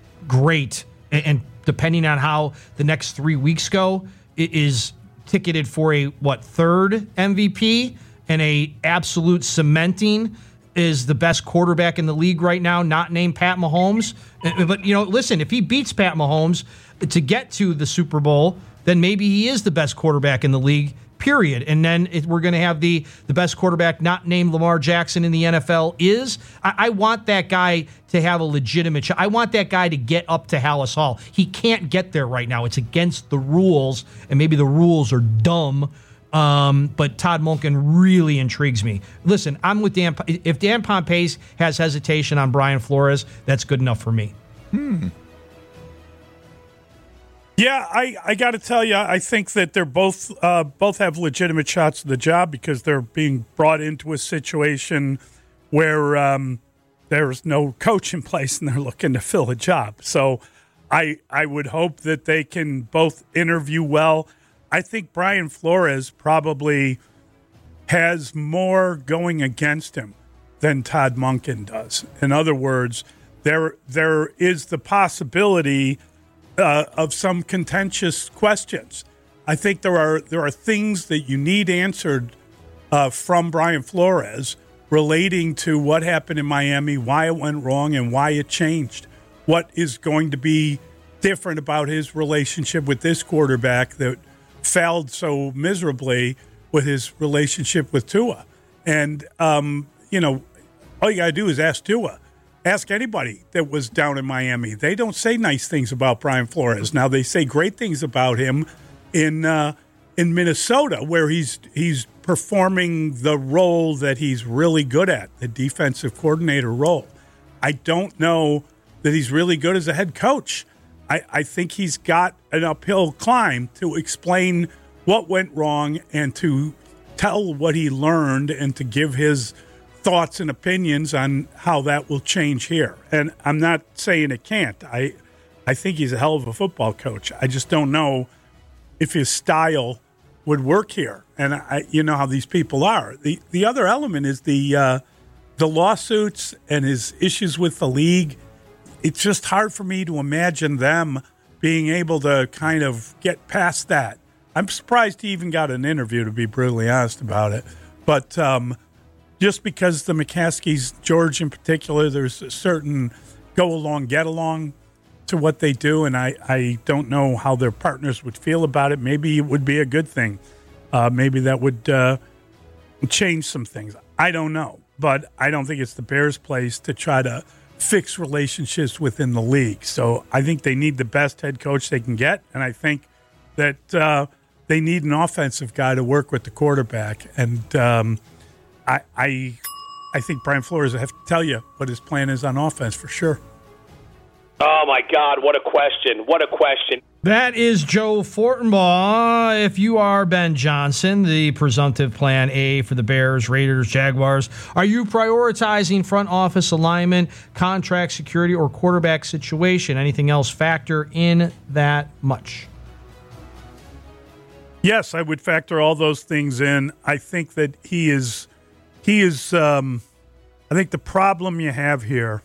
great. And, and depending on how the next three weeks go, it is ticketed for a, what, third M V P? And a absolute cementing is the best quarterback in the league right now, not named Pat Mahomes. But, you know, listen, if he beats Pat Mahomes to get to the Super Bowl, then maybe he is the best quarterback in the league, period. And then it, we're going to have the, the best quarterback not named Lamar Jackson in the N F L is. I, I want that guy to have a legitimate shot. I want that guy to get up to Hallis Hall. He can't get there right now. It's against the rules, and maybe the rules are dumb. Um, but Todd Monken really intrigues me. Listen, I'm with Dan. If Dan Pompei has hesitation on Brian Flores, that's good enough for me. Hmm. Yeah, I, I got to tell you, I think that they're both uh, both have legitimate shots at the job because they're being brought into a situation where um, there's no coach in place and they're looking to fill a job. So I I would hope that they can both interview well. I think Brian Flores probably has more going against him than Todd Monken does. In other words, there there is the possibility uh, of some contentious questions. I think there are there are things that you need answered uh, from Brian Flores relating to what happened in Miami, why it went wrong, and why it changed. What is going to be different about his relationship with this quarterback that failed so miserably with his relationship with Tua. And, um, you know, all you got to do is ask Tua. Ask anybody that was down in Miami. They don't say nice things about Brian Flores. Now, they say great things about him in uh, in Minnesota, where he's he's performing the role that he's really good at, the defensive coordinator role. I don't know that he's really good as a head coach. I, I think he's got an uphill climb to explain what went wrong and to tell what he learned and to give his thoughts and opinions on how that will change here. And I'm not saying it can't. I I think he's a hell of a football coach. I just don't know if his style would work here. And I, you know how these people are. The the other element is the uh, the lawsuits and his issues with the league. It's just hard for me to imagine them being able to kind of get past that. I'm surprised he even got an interview, to be brutally honest about it. But um, just because the McCaskies, George in particular, there's a certain go-along, get-along to what they do, and I, I don't know how their partners would feel about it. Maybe it would be a good thing. Uh, maybe that would uh, change some things. I don't know. But I don't think it's the Bears' place to try to fix relationships within the league. So I think they need the best head coach they can get, and I think that uh, they need an offensive guy to work with the quarterback. And um, I, I, I think Brian Flores, I have to tell you what his plan is on offense for sure. Oh, my God, what a question. What a question. That is Joe Fortenbaugh. If you are Ben Johnson, the presumptive plan A for the Bears, Raiders, Jaguars, are you prioritizing front office alignment, contract security, or quarterback situation? Anything else factor in that much? Yes, I would factor all those things in. I think that he is, he is, um, I think the problem you have here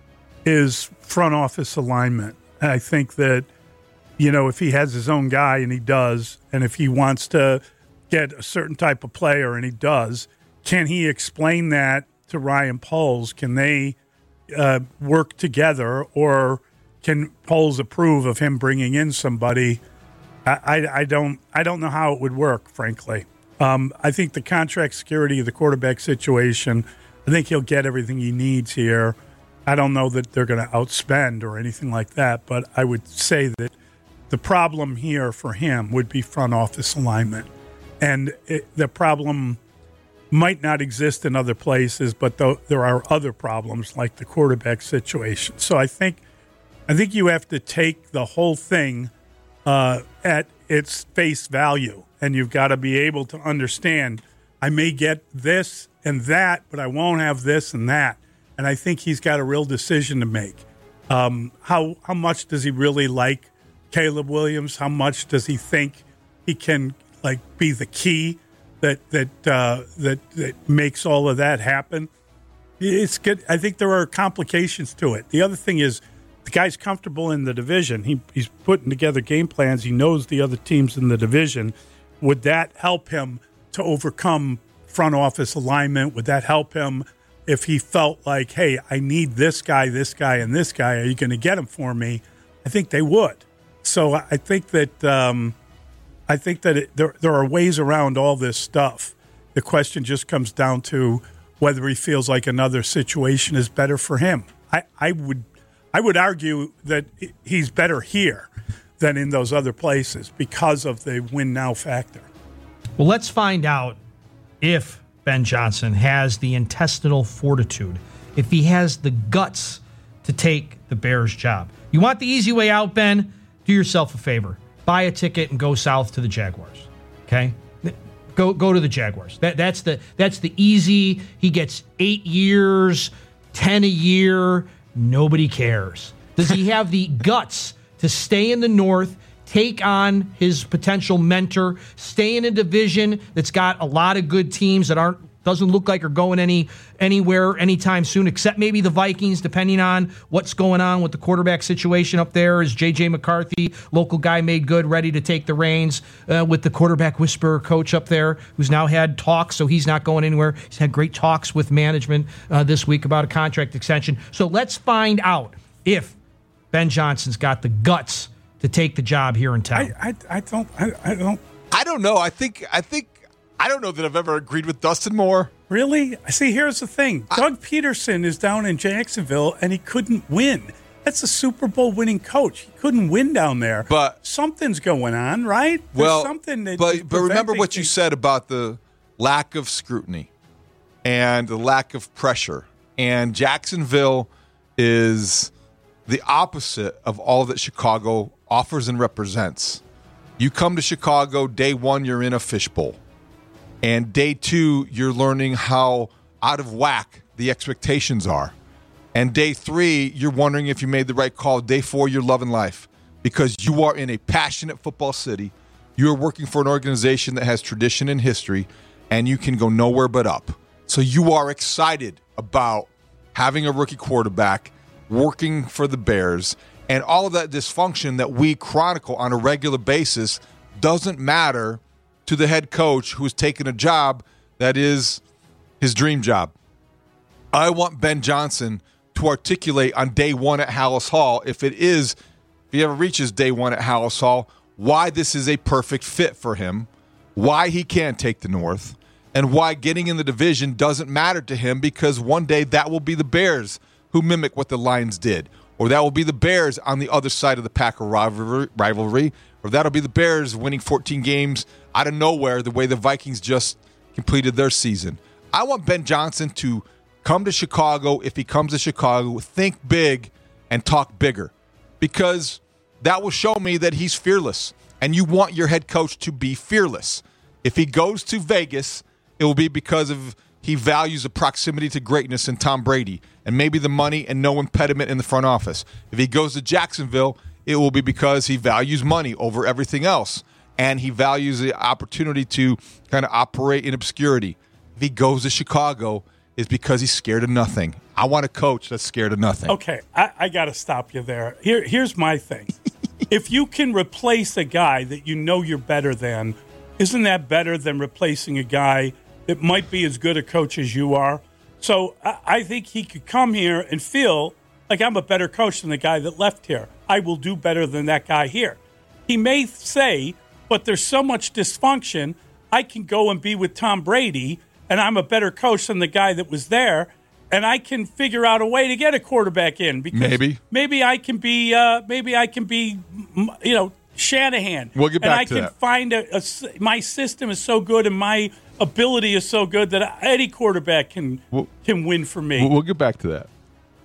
is front office alignment. And I think that, you know, if he has his own guy, and he does, and if he wants to get a certain type of player, and he does, can he explain that to Ryan Poles? Can they uh, work together, or can Poles approve of him bringing in somebody? I, I, I don't I don't know how it would work, frankly. Um, I think the contract security of the quarterback situation, I think he'll get everything he needs here. I don't know that they're going to outspend or anything like that, but I would say that the problem here for him would be front office alignment. And it, the problem might not exist in other places, but th- there are other problems like the quarterback situation. So I think I think you have to take the whole thing uh, at its face value, and you've got to be able to understand, I may get this and that, but I won't have this and that. And I think he's got a real decision to make. Um, how how much does he really like Caleb Williams? How much does he think he can like be the key that that uh, that that makes all of that happen? It's good. I think there are complications to it. The other thing is the guy's comfortable in the division. He he's putting together game plans. He knows the other teams in the division. Would that help him to overcome front office alignment? Would that help him if he felt like, hey, I need this guy, this guy, and this guy? Are you going to get him for me? I think they would. So I think that um, I think that it, there there are ways around all this stuff. The question just comes down to whether he feels like another situation is better for him. I, I would I would argue that he's better here than in those other places because of the win now factor. Well, let's find out if Ben Johnson has the intestinal fortitude, if he has the guts to take the Bears job. You want the easy way out, Ben? Do yourself a favor. Buy a ticket and go south to the Jaguars. Okay? Go go to the Jaguars. That that's the that's the easy. He gets eight years, ten a year. Nobody cares. Does he have the guts to stay in the North, take on his potential mentor, stay in a division that's got a lot of good teams that aren't doesn't look like are going any anywhere anytime soon, except maybe the Vikings, depending on what's going on with the quarterback situation up there? Is J J McCarthy, local guy made good, ready to take the reins uh, with the quarterback whisperer coach up there, who's now had talks, so he's not going anywhere. He's had great talks with management uh, this week about a contract extension. So let's find out if Ben Johnson's got the guts to take the job here in town. I, I, I don't. I, I don't. I don't know. I think. I think. I don't know that I've ever agreed with Dustin Moore. Really? See, here's the thing. Doug Peterson is down in Jacksonville, and he couldn't win. That's a Super Bowl winning coach. He couldn't win down there. But something's going on, right? There's well, something that but but remember what you said about the lack of scrutiny and the lack of pressure. And Jacksonville is the opposite of all that Chicago offers and represents. You come to Chicago, day one, you're in a fishbowl. And day two, you're learning how out of whack the expectations are. And day three, you're wondering if you made the right call. Day four, you're loving life because you are in a passionate football city. You're working for an organization that has tradition and history, and you can go nowhere but up. So you are excited about having a rookie quarterback, working for the Bears, and all of that dysfunction that we chronicle on a regular basis doesn't matter to the head coach who's taken a job that is his dream job. I want Ben Johnson to articulate on day one at Hallis Hall, if it is, if he ever reaches day one at Hallis Hall, why this is a perfect fit for him, why he can take the North, and why getting in the division doesn't matter to him because one day that will be the Bears who mimic what the Lions did, or that will be the Bears on the other side of the Packer rivalry, or that'll be the Bears winning fourteen games out of nowhere the way the Vikings just completed their season. I want Ben Johnson to come to Chicago, if he comes to Chicago, think big and talk bigger because that will show me that he's fearless, and you want your head coach to be fearless. If he goes to Vegas, it will be because of he values the proximity to greatness in Tom Brady and maybe the money and no impediment in the front office. If he goes to Jacksonville, it will be because he values money over everything else, and he values the opportunity to kind of operate in obscurity. If he goes to Chicago, it's because he's scared of nothing. I want a coach that's scared of nothing. Okay, I, I got to stop you there. Here, Here's my thing. If you can replace a guy that you know you're better than, isn't that better than replacing a guy that might be as good a coach as you are? So I, I think he could come here and feel like I'm a better coach than the guy that left here. I will do better than that guy here. He may say, but there's so much dysfunction, I can go and be with Tom Brady, and I'm a better coach than the guy that was there, and I can figure out a way to get a quarterback in. Because maybe, maybe I can be, uh, maybe I can be, you know, Shanahan. We'll get back and I to can that. find a, a. My system is so good, and my ability is so good that any quarterback can we'll, can win for me. We'll, we'll get back to that.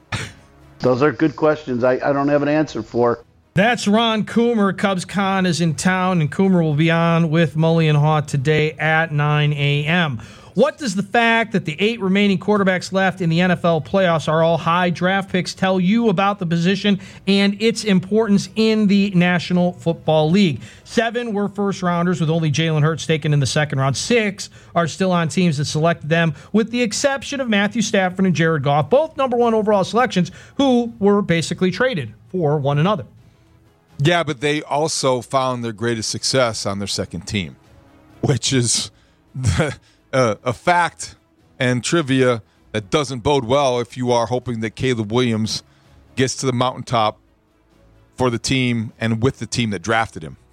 Those are good questions. I, I don't have an answer for. That's Ron Coomer. Cubs Con is in town, and Coomer will be on with Mully and Haw today at nine a.m. What does the fact that the eight remaining quarterbacks left in the N F L playoffs are all high draft picks tell you about the position and its importance in the National Football League? Seven were first-rounders, with only Jalen Hurts taken in the second round. Six are still on teams that selected them, with the exception of Matthew Stafford and Jared Goff, both number one overall selections, who were basically traded for one another. Yeah, but they also found their greatest success on their second team, which is the, uh, a fact and trivia that doesn't bode well if you are hoping that Caleb Williams gets to the mountaintop for the team and with the team that drafted him.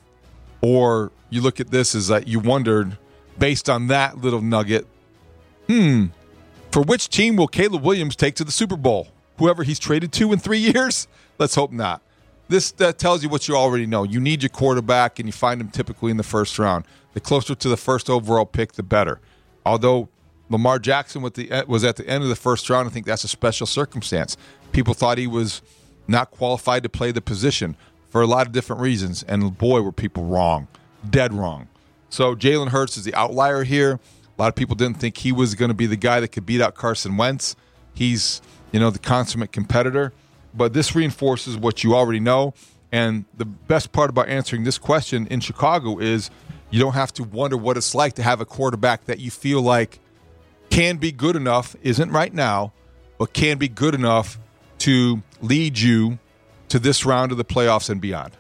Or you look at this as that you wondered, based on that little nugget, hmm, for which team will Caleb Williams take to the Super Bowl? Whoever he's traded to in three years? Let's hope not. This that tells you what you already know. You need your quarterback, and you find him typically in the first round. The closer to the first overall pick, the better. Although Lamar Jackson with the, was at the end of the first round, I think that's a special circumstance. People thought he was not qualified to play the position for a lot of different reasons, and boy, were people wrong. Dead wrong. So Jalen Hurts is the outlier here. A lot of people didn't think he was going to be the guy that could beat out Carson Wentz. He's, you know, the consummate competitor. But this reinforces what you already know. And the best part about answering this question in Chicago is you don't have to wonder what it's like to have a quarterback that you feel like can be good enough, isn't right now, but can be good enough to lead you to this round of the playoffs and beyond.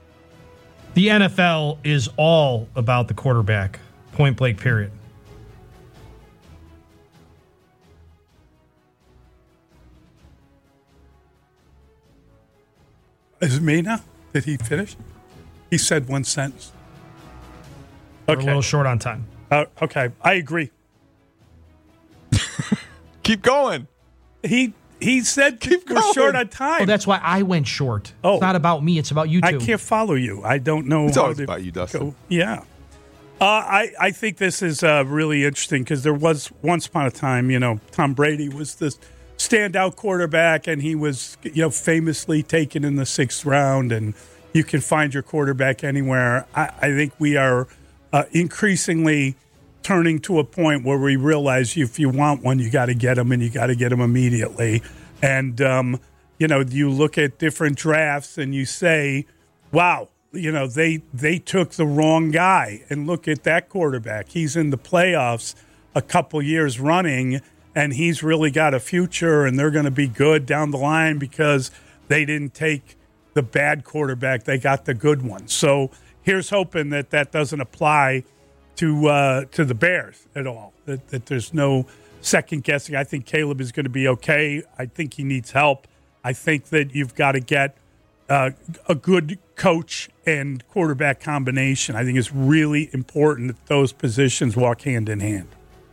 The N F L is all about the quarterback, point blank, period. Is it me now? Did he finish? He said one sentence. We're a little short on time. Uh, okay, I agree. Keep going. He he said Keep we're going. short on time. Oh, that's why I went short. Oh. It's not about me. It's about you two. I can't follow you. I don't know. It's how always to about you, Dustin. Go. Yeah. Uh, I, I think this is uh, really interesting because there was once upon a time, you know, Tom Brady was the standout quarterback, and he was, you know, famously taken in the sixth round, and you can find your quarterback anywhere. I, I think we are uh, increasingly turning to a point where we realize if you want one, you got to get them, and you got to get them immediately. And, um, you know, you look at different drafts and you say, wow, you know, they they took the wrong guy. And look at that quarterback. He's in the playoffs a couple years running, and he's really got a future, and they're going to be good down the line because they didn't take the bad quarterback. They got the good one. So here's hoping that that doesn't apply to uh, to the Bears at all, that, that there's no second guessing. I think Caleb is going to be okay. I think he needs help. I think that you've got to get uh, a good coach and quarterback combination. I think it's really important that those positions walk hand in hand.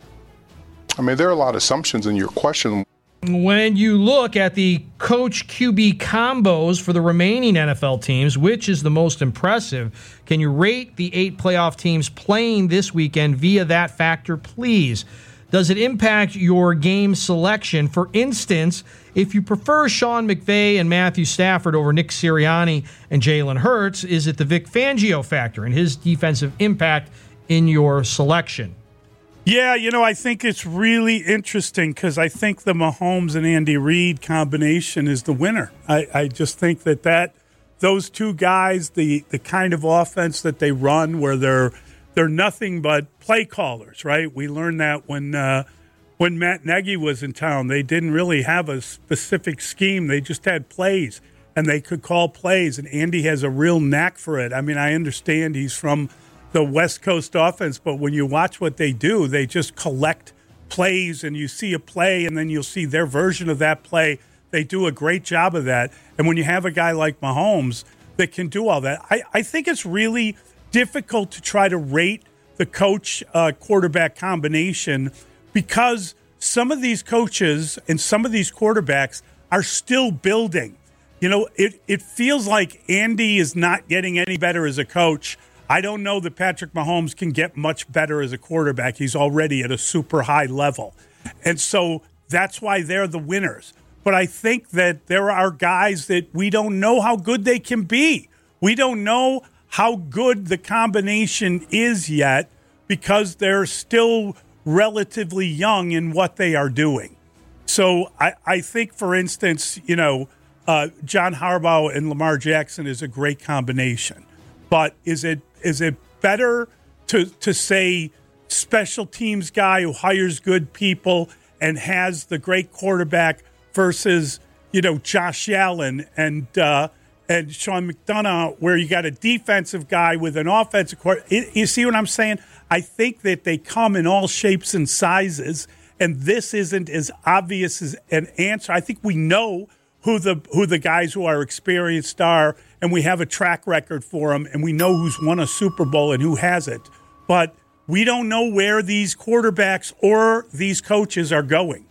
I mean, there are a lot of assumptions in your question. When you look at the coach Q B combos for the remaining N F L teams, which is the most impressive? Can you rate the eight playoff teams playing this weekend via that factor, please? Does it impact your game selection? For instance, if you prefer Sean McVay and Matthew Stafford over Nick Sirianni and Jalen Hurts, is it the Vic Fangio factor and his defensive impact in your selection? Yeah, you know, I think it's really interesting because I think the Mahomes and Andy Reid combination is the winner. I, I just think that, that those two guys, the, the kind of offense that they run where they're they're nothing but play callers, right? We learned that when uh, when Matt Nagy was in town. They didn't really have a specific scheme. They just had plays, and they could call plays, and Andy has a real knack for it. I mean, I understand he's from the West Coast offense, but when you watch what they do, they just collect plays, and you see a play, and then you'll see their version of that play. They do a great job of that. And when you have a guy like Mahomes that can do all that, I, I think it's really difficult to try to rate the coach uh, quarterback combination because some of these coaches and some of these quarterbacks are still building. You know, it, it feels like Andy is not getting any better as a coach. I don't know that Patrick Mahomes can get much better as a quarterback. He's already at a super high level. And so that's why they're the winners. But I think that there are guys that we don't know how good they can be. We don't know how good the combination is yet because they're still relatively young in what they are doing. So I, I think, for instance, you know, uh, John Harbaugh and Lamar Jackson is a great combination. But is it is it better to to say special teams guy who hires good people and has the great quarterback versus, you know, Josh Allen and uh, and Sean McDonough, where you got a defensive guy with an offensive quarterback? You see what I'm saying? I think that they come in all shapes and sizes, and this isn't as obvious as an answer. I think we know who the who the guys who are experienced are, and we have a track record for them, and we know who's won a Super Bowl and who hasn't. But we don't know where these quarterbacks or these coaches are going.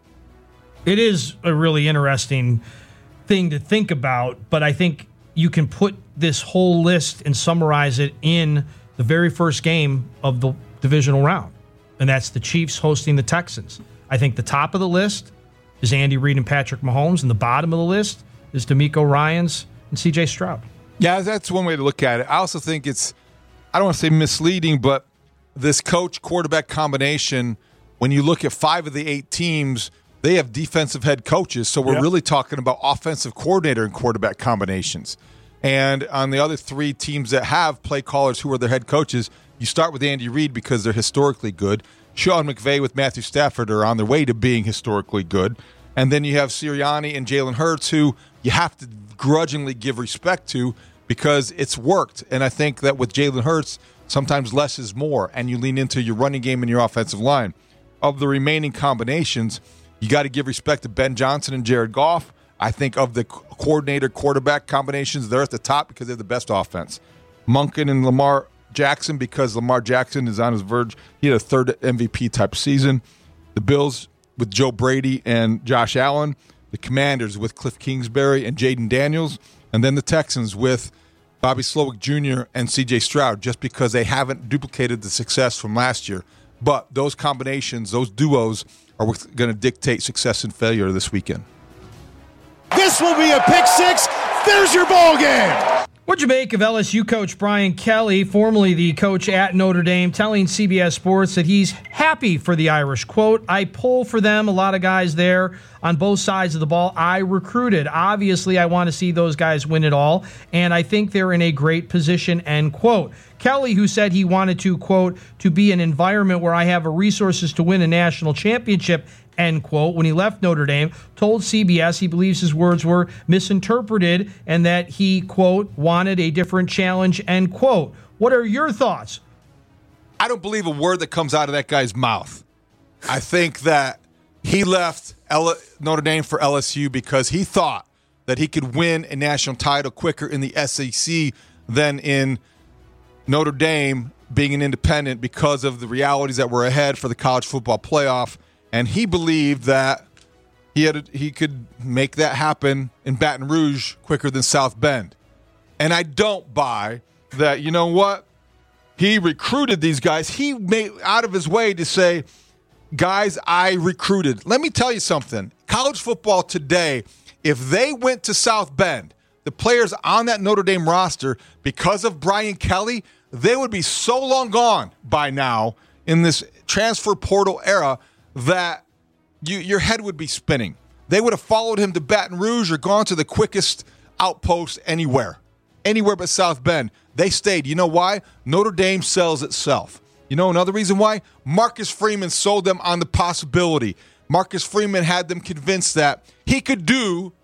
It is a really interesting thing to think about, but I think you can put this whole list and summarize it in the very first game of the divisional round, and that's the Chiefs hosting the Texans. I think the top of the list is Andy Reid and Patrick Mahomes, and the bottom of the list is DeMeco Ryans and C J Stroud. Yeah, that's one way to look at it. I also think it's, I don't want to say misleading, but this coach-quarterback combination, when you look at five of the eight teams, they have defensive head coaches, so we're yep. really talking about offensive coordinator and quarterback combinations. And on the other three teams that have play callers who are their head coaches, you start with Andy Reid because they're historically good. Sean McVay with Matthew Stafford are on their way to being historically good. And then you have Sirianni and Jalen Hurts, who you have to grudgingly give respect to because it's worked. And I think that with Jalen Hurts, sometimes less is more, and you lean into your running game and your offensive line. Of the remaining combinations, you got to give respect to Ben Johnson and Jared Goff. I think of the coordinator quarterback combinations, they're at the top because they're the best offense. Monken and Lamar Jackson, because Lamar Jackson is on his verge. He had a third M V P type season. The Bills with Joe Brady and Josh Allen. The Commanders with Cliff Kingsbury and Jaden Daniels. And then the Texans with Bobby Slowick Junior and C J Stroud, just because they haven't duplicated the success from last year. But those combinations, those duos, are what's going to dictate success and failure this weekend. This will be a pick six. There's your ball game. What'd you make of L S U coach Brian Kelly, formerly the coach at Notre Dame, telling C B S Sports that he's happy for the Irish? Quote, I pull for them, a lot of guys there on both sides of the ball. I recruited. Obviously, I want to see those guys win it all, and I think they're in a great position, end quote. Kelly, who said he wanted to, quote, to be an environment where I have resources to win a national championship, end quote, when he left Notre Dame, told C B S he believes his words were misinterpreted and that he, quote, wanted a different challenge, end quote. What are your thoughts? I don't believe a word that comes out of that guy's mouth. I think that he left L- Notre Dame for L S U because he thought that he could win a national title quicker in the S E C than in Notre Dame being an independent because of the realities that were ahead for the college football playoff. And he believed that he had he could make that happen in Baton Rouge quicker than South Bend. And I don't buy that, you know what? He recruited these guys. He made out of his way to say, guys, I recruited. Let me tell you something. College football today, if they went to South Bend, the players on that Notre Dame roster, because of Brian Kelly, they would be so long gone by now in this transfer portal era that you, your head would be spinning. They would have followed him to Baton Rouge or gone to the quickest outpost anywhere. Anywhere but South Bend. They stayed. You know why? Notre Dame sells itself. You know another reason why? Marcus Freeman sold them on the possibility. Marcus Freeman had them convinced that he could do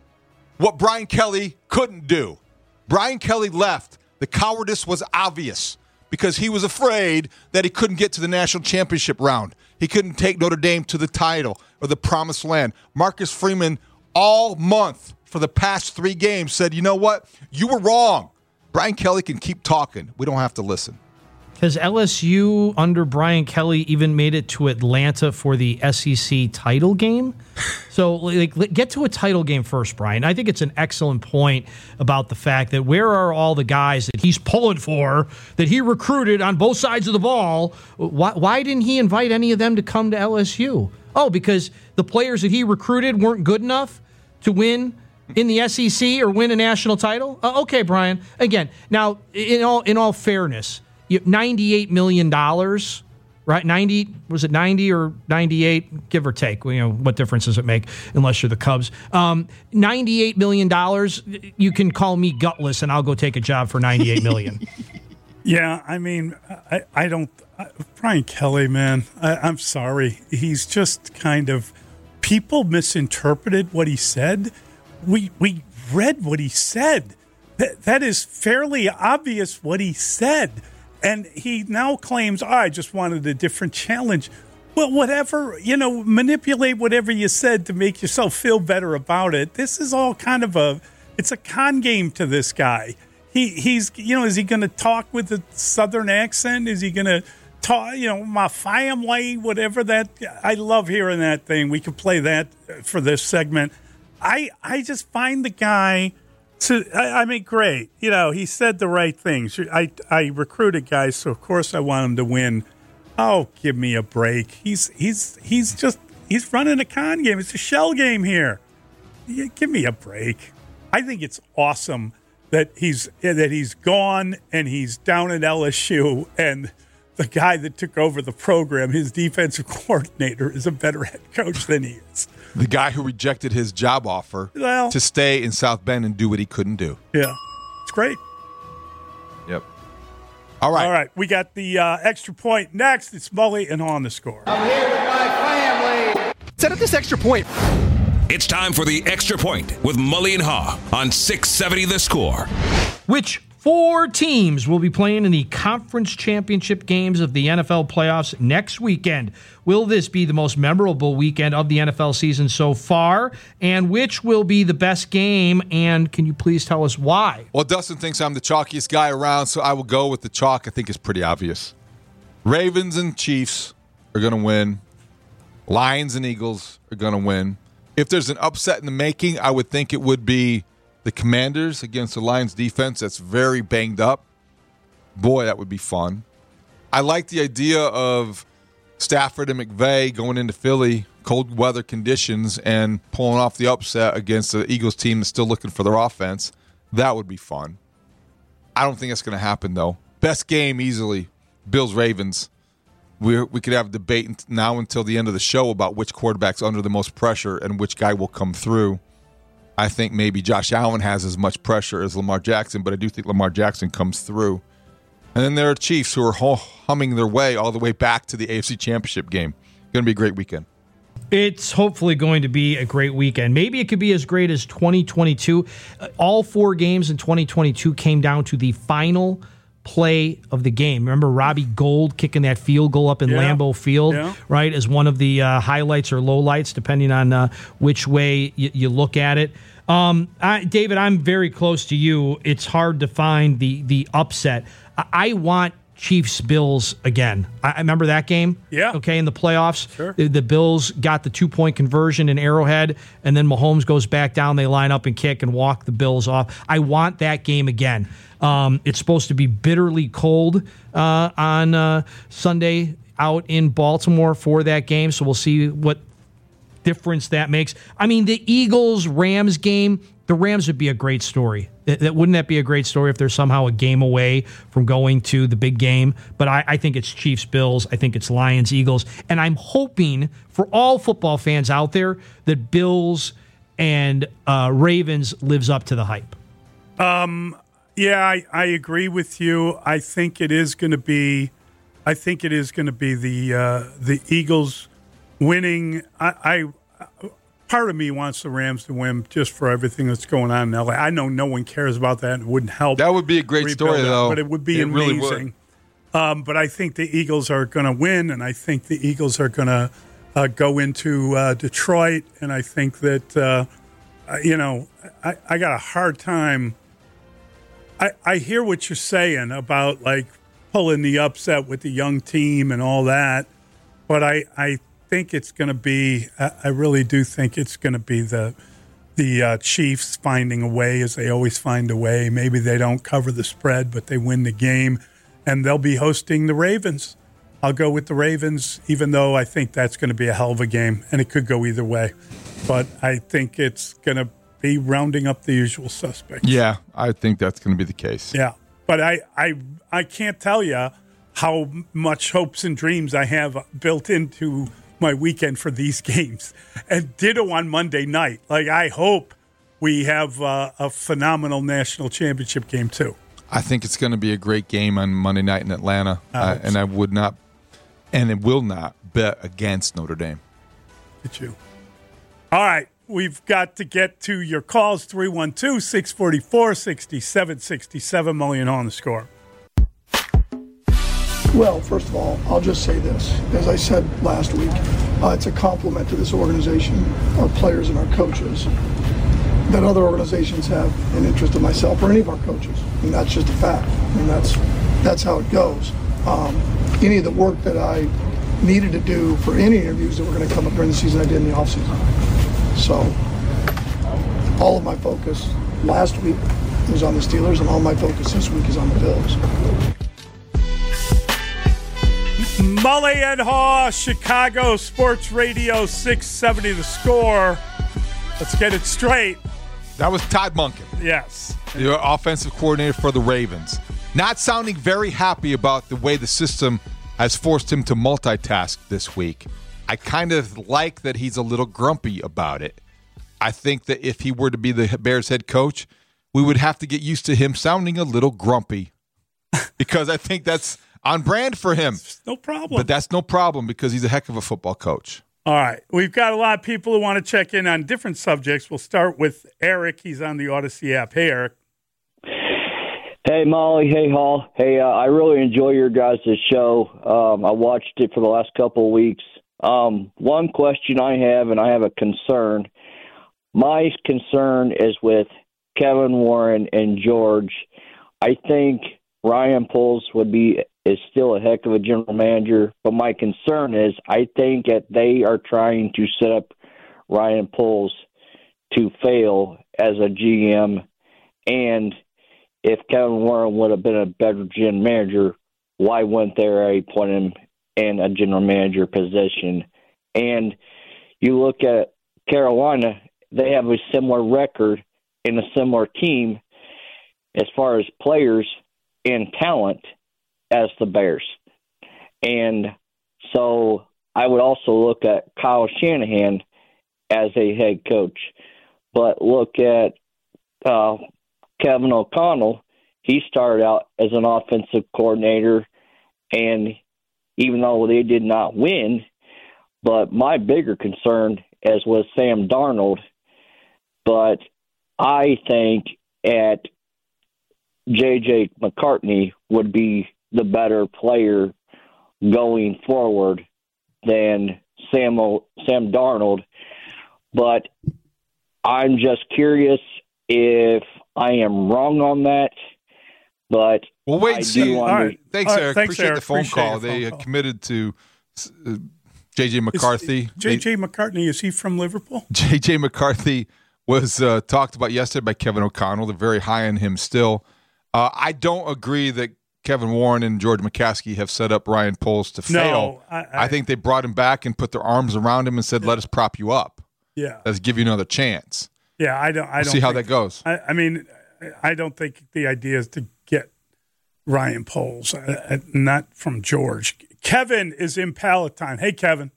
what Brian Kelly couldn't do. Brian Kelly left. The cowardice was obvious because he was afraid that he couldn't get to the national championship round. He couldn't take Notre Dame to the title or the promised land. Marcus Freeman all month for the past three games said, you know what? You were wrong. Brian Kelly can keep talking. We don't have to listen. Has L S U under Brian Kelly even made it to Atlanta for the S E C title game? So, like, get to a title game first, Brian. I think it's an excellent point about the fact that where are all the guys that he's pulling for, that he recruited on both sides of the ball? Why, why didn't he invite any of them to come to L S U? Oh, because the players that he recruited weren't good enough to win in the S E C or win a national title? Uh, okay, Brian. Again, now, in all in all fairness, ninety-eight million dollars, right? ninety, was it ninety or ninety-eight? Give or take. You know, what difference does it make unless you're the Cubs? Um, ninety-eight million dollars, you can call me gutless and I'll go take a job for ninety-eight million dollars. Yeah, I mean, I, I don't, I, Brian Kelly, man, I, I'm sorry. He's just kind of, people misinterpreted what he said. We, we read what he said. That, that is fairly obvious what he said. And he now claims, oh, I just wanted a different challenge. Well, whatever, you know, manipulate whatever you said to make yourself feel better about it. This is all kind of a, it's a con game to this guy. He He's, you know, is he going to talk with a Southern accent? Is he going to talk, you know, my family, whatever that, I love hearing that thing. We could play that for this segment. I I just find the guy... So, I, I mean, great. You know, he said the right things. I, I recruited guys, so of course I want him to win. Oh, give me a break. He's he's he's just he's running a con game. It's a shell game here. Yeah, give me a break. I think it's awesome that he's that he's gone and he's down at L S U, and the guy that took over the program, his defensive coordinator, is a better head coach than he is. The guy who rejected his job offer well, to stay in South Bend and do what he couldn't do. Yeah, it's great. Yep. All right. All right, we got the uh, extra point next. It's Mully and On the Score. I'm here with my family. Set up this extra point. It's time for the Extra Point with Mully and Haw on six seventy The Score. Which Four teams will be playing in the conference championship games of the N F L playoffs next weekend. Will this be the most memorable weekend of the N F L season so far? And which will be the best game? And can you please tell us why? Well, Dustin thinks I'm the chalkiest guy around, so I will go with the chalk. I think it's pretty obvious. Ravens and Chiefs are going to win. Lions and Eagles are going to win. If there's an upset in the making, I would think it would be the Commanders against the Lions defense that's very banged up. Boy, that would be fun. I like the idea of Stafford and McVay going into Philly, cold weather conditions, and pulling off the upset against the Eagles team that's still looking for their offense. That would be fun. I don't think that's going to happen, though. Best game easily, Bills-Ravens. We we could have a debate now until the end of the show about which quarterback's under the most pressure and which guy will come through. I think maybe Josh Allen has as much pressure as Lamar Jackson, but I do think Lamar Jackson comes through. And then there are Chiefs who are humming their way all the way back to the A F C Championship game. Going to be a great weekend. It's hopefully going to be a great weekend. Maybe it could be as great as twenty twenty-two. All four games in twenty twenty-two came down to the final play of the game. Remember Robbie Gould kicking that field goal up in yeah. Lambeau Field, yeah. right, as one of the uh, highlights or lowlights, depending on uh, which way y- you look at it. Um, I, David, I'm very close to you. It's hard to find the the upset. I, I want Chiefs-Bills again. I, I remember that game. Yeah. Okay, in the playoffs. Sure. The, the Bills got the two-point conversion in Arrowhead, and then Mahomes goes back down. They line up and kick and walk the Bills off. I want that game again. Um, it's supposed to be bitterly cold uh, on uh, Sunday out in Baltimore for that game, so we'll see what difference that makes. I mean, the Eagles-Rams game, the Rams would be a great story. That, that, wouldn't that be a great story if they're somehow a game away from going to the big game? But I, I think it's Chiefs-Bills. I think it's Lions-Eagles. And I'm hoping for all football fans out there that Bills and uh, Ravens lives up to the hype. Um. Yeah, I, I agree with you. I think it is going to be, I think it is going to be the uh, the Eagles winning. I, I part of me wants the Rams to win just for everything that's going on in L A. I know no one cares about that, and it wouldn't help. That would be a great story, it, though. But it would be it amazing. Really would. Um, but I think the Eagles are going to win, and I think the Eagles are going to uh, go into uh, Detroit, and I think that uh, you know I, I got a hard time. I, I hear what you're saying about, like, pulling the upset with the young team and all that, but I, I think it's going to be – I really do think it's going to be the the uh, Chiefs finding a way, as they always find a way. Maybe they don't cover the spread, but they win the game, and they'll be hosting the Ravens. I'll go with the Ravens, even though I think that's going to be a hell of a game, and it could go either way. But I think it's going to – be rounding up the usual suspects. Yeah, I think that's going to be the case. Yeah, but I, I, I can't tell you how much hopes and dreams I have built into my weekend for these games. And ditto on Monday night. Like, I hope we have uh, a phenomenal national championship game, too. I think it's going to be a great game on Monday night in Atlanta, uh, and I would not, and it will not bet against Notre Dame. It's you. All right. We've got to get to your calls, three one two, six four four, six seven six seven, Mully and Haw on the Score. Well, first of all, I'll just say this. As I said last week, uh, it's a compliment to this organization, our players and our coaches, that other organizations have an interest in myself or any of our coaches. I mean, that's just a fact. I mean, that's, that's how it goes. Um, any of the work that I needed to do for any interviews that were going to come up during the season, I did in the offseason. So all of my focus last week was on the Steelers, and all my focus this week is on the Bills. Mully and Haw, Chicago Sports Radio six seventy The Score. Let's get it straight. That was Todd Monken. Yes. The offensive coordinator for the Ravens. Not sounding very happy about the way the system has forced him to multitask this week. I kind of like that he's a little grumpy about it. I think that if he were to be the Bears head coach, we would have to get used to him sounding a little grumpy because I think that's on brand for him. No problem. But that's no problem because he's a heck of a football coach. All right. We've got a lot of people who want to check in on different subjects. We'll start with Eric. He's on the Odyssey app. Hey, Eric. Hey, Molly. Hey, Hall. Hey, uh, I really enjoy your guys' show. Um, I watched it for the last couple of weeks. Um, one question I have, and I have a concern. My concern is with Kevin Warren and George. I think Ryan Poles would be is still a heck of a general manager, but my concern is I think that they are trying to set up Ryan Poles to fail as a G M, and if Kevin Warren would have been a better general manager, why wouldn't they already put him in a general manager position? And you look at Carolina, they have a similar record and a similar team as far as players and talent as the Bears. And so I would also look at Kyle Shanahan as a head coach. But look at uh, Kevin O'Connell. He started out as an offensive coordinator, and even though they did not win, but my bigger concern is with Sam Darnold. But I think at J J McCartney would be the better player going forward than Sam Sam Darnold. But I'm just curious if I am wrong on that. But we'll wait and I see. All right. Thanks, All right. Eric. Thanks, Appreciate Eric. the phone Appreciate call. the They phone uh, call. committed to uh, J J McCarthy. J J McCartney, is he from Liverpool? J J McCarthy was uh, talked about yesterday by Kevin O'Connell. They're very high on him still. Uh, I don't agree that Kevin Warren and George McCaskey have set up Ryan Poles to No, fail. I- I- I think they brought him back and put their arms around him and said, let us prop you up. Yeah. Let's give you another chance. Yeah, I don't. I We'll don't see how think- that goes. I, I mean, I don't think the idea is to get Ryan Poles, uh, uh, not from George. Kevin is in Palatine. Hey, Kevin.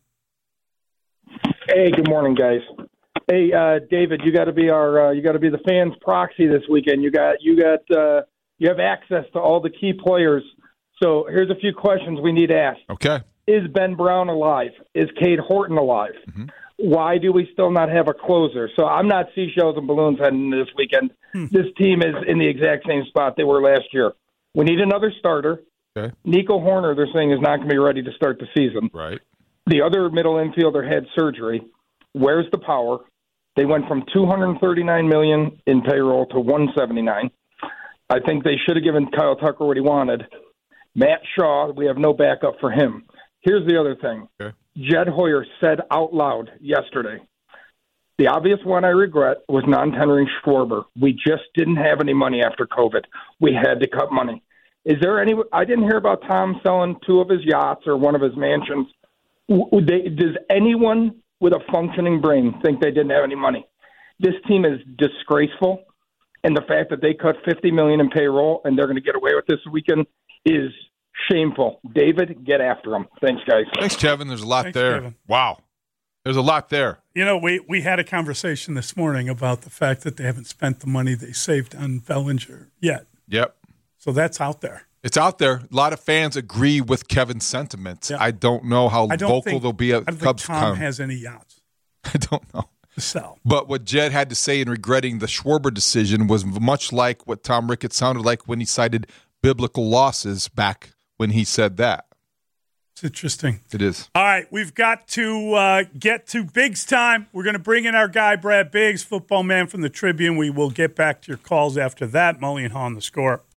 Hey, good morning, guys. Hey, uh, David, you got to be our, uh, you got to be the fans' proxy this weekend. You got, you got, uh, you have access to all the key players. So here's a few questions we need to ask. Okay. Is Ben Brown alive? Is Cade Horton alive? Mm-hmm. Why do we still not have a closer? So I'm not seashells and balloons heading into this weekend. Hmm. This team is in the exact same spot they were last year. We need another starter. Okay. Nico Horner, they're saying, is not going to be ready to start the season. Right. The other middle infielder had surgery. Where's the power? They went from two hundred thirty-nine million dollars in payroll to one hundred seventy-nine. I think they should have given Kyle Tucker what he wanted. Matt Shaw, we have no backup for him. Here's the other thing. Okay. Jed Hoyer said out loud yesterday, the obvious one I regret was non-tendering Schwarber. We just didn't have any money after COVID. We had to cut money. Is there any – I didn't hear about Tom selling two of his yachts or one of his mansions. Would they, does anyone with a functioning brain think they didn't have any money? This team is disgraceful, and the fact that they cut fifty million dollars in payroll and they're going to get away with this weekend is shameful. David, get after them. Thanks, guys. Thanks, Kevin. There's a lot Thanks, there. Kevin. Wow. There's a lot there. You know, we, we had a conversation this morning about the fact that they haven't spent the money they saved on Bellinger yet. Yep. So that's out there. It's out there. A lot of fans agree with Kevin's sentiments. I don't know how I don't vocal think, they'll be at I don't Cubs think Tom Con. has any yachts I don't know. to sell. But what Jed had to say in regretting the Schwarber decision was much like what Tom Ricketts sounded like when he cited biblical losses back when he said that. It's interesting. It is. All right, we've got to uh, get to Biggs time. We're going to bring in our guy, Brad Biggs, football man from the Tribune. We will get back to your calls after that. Mully and Haw on The Score.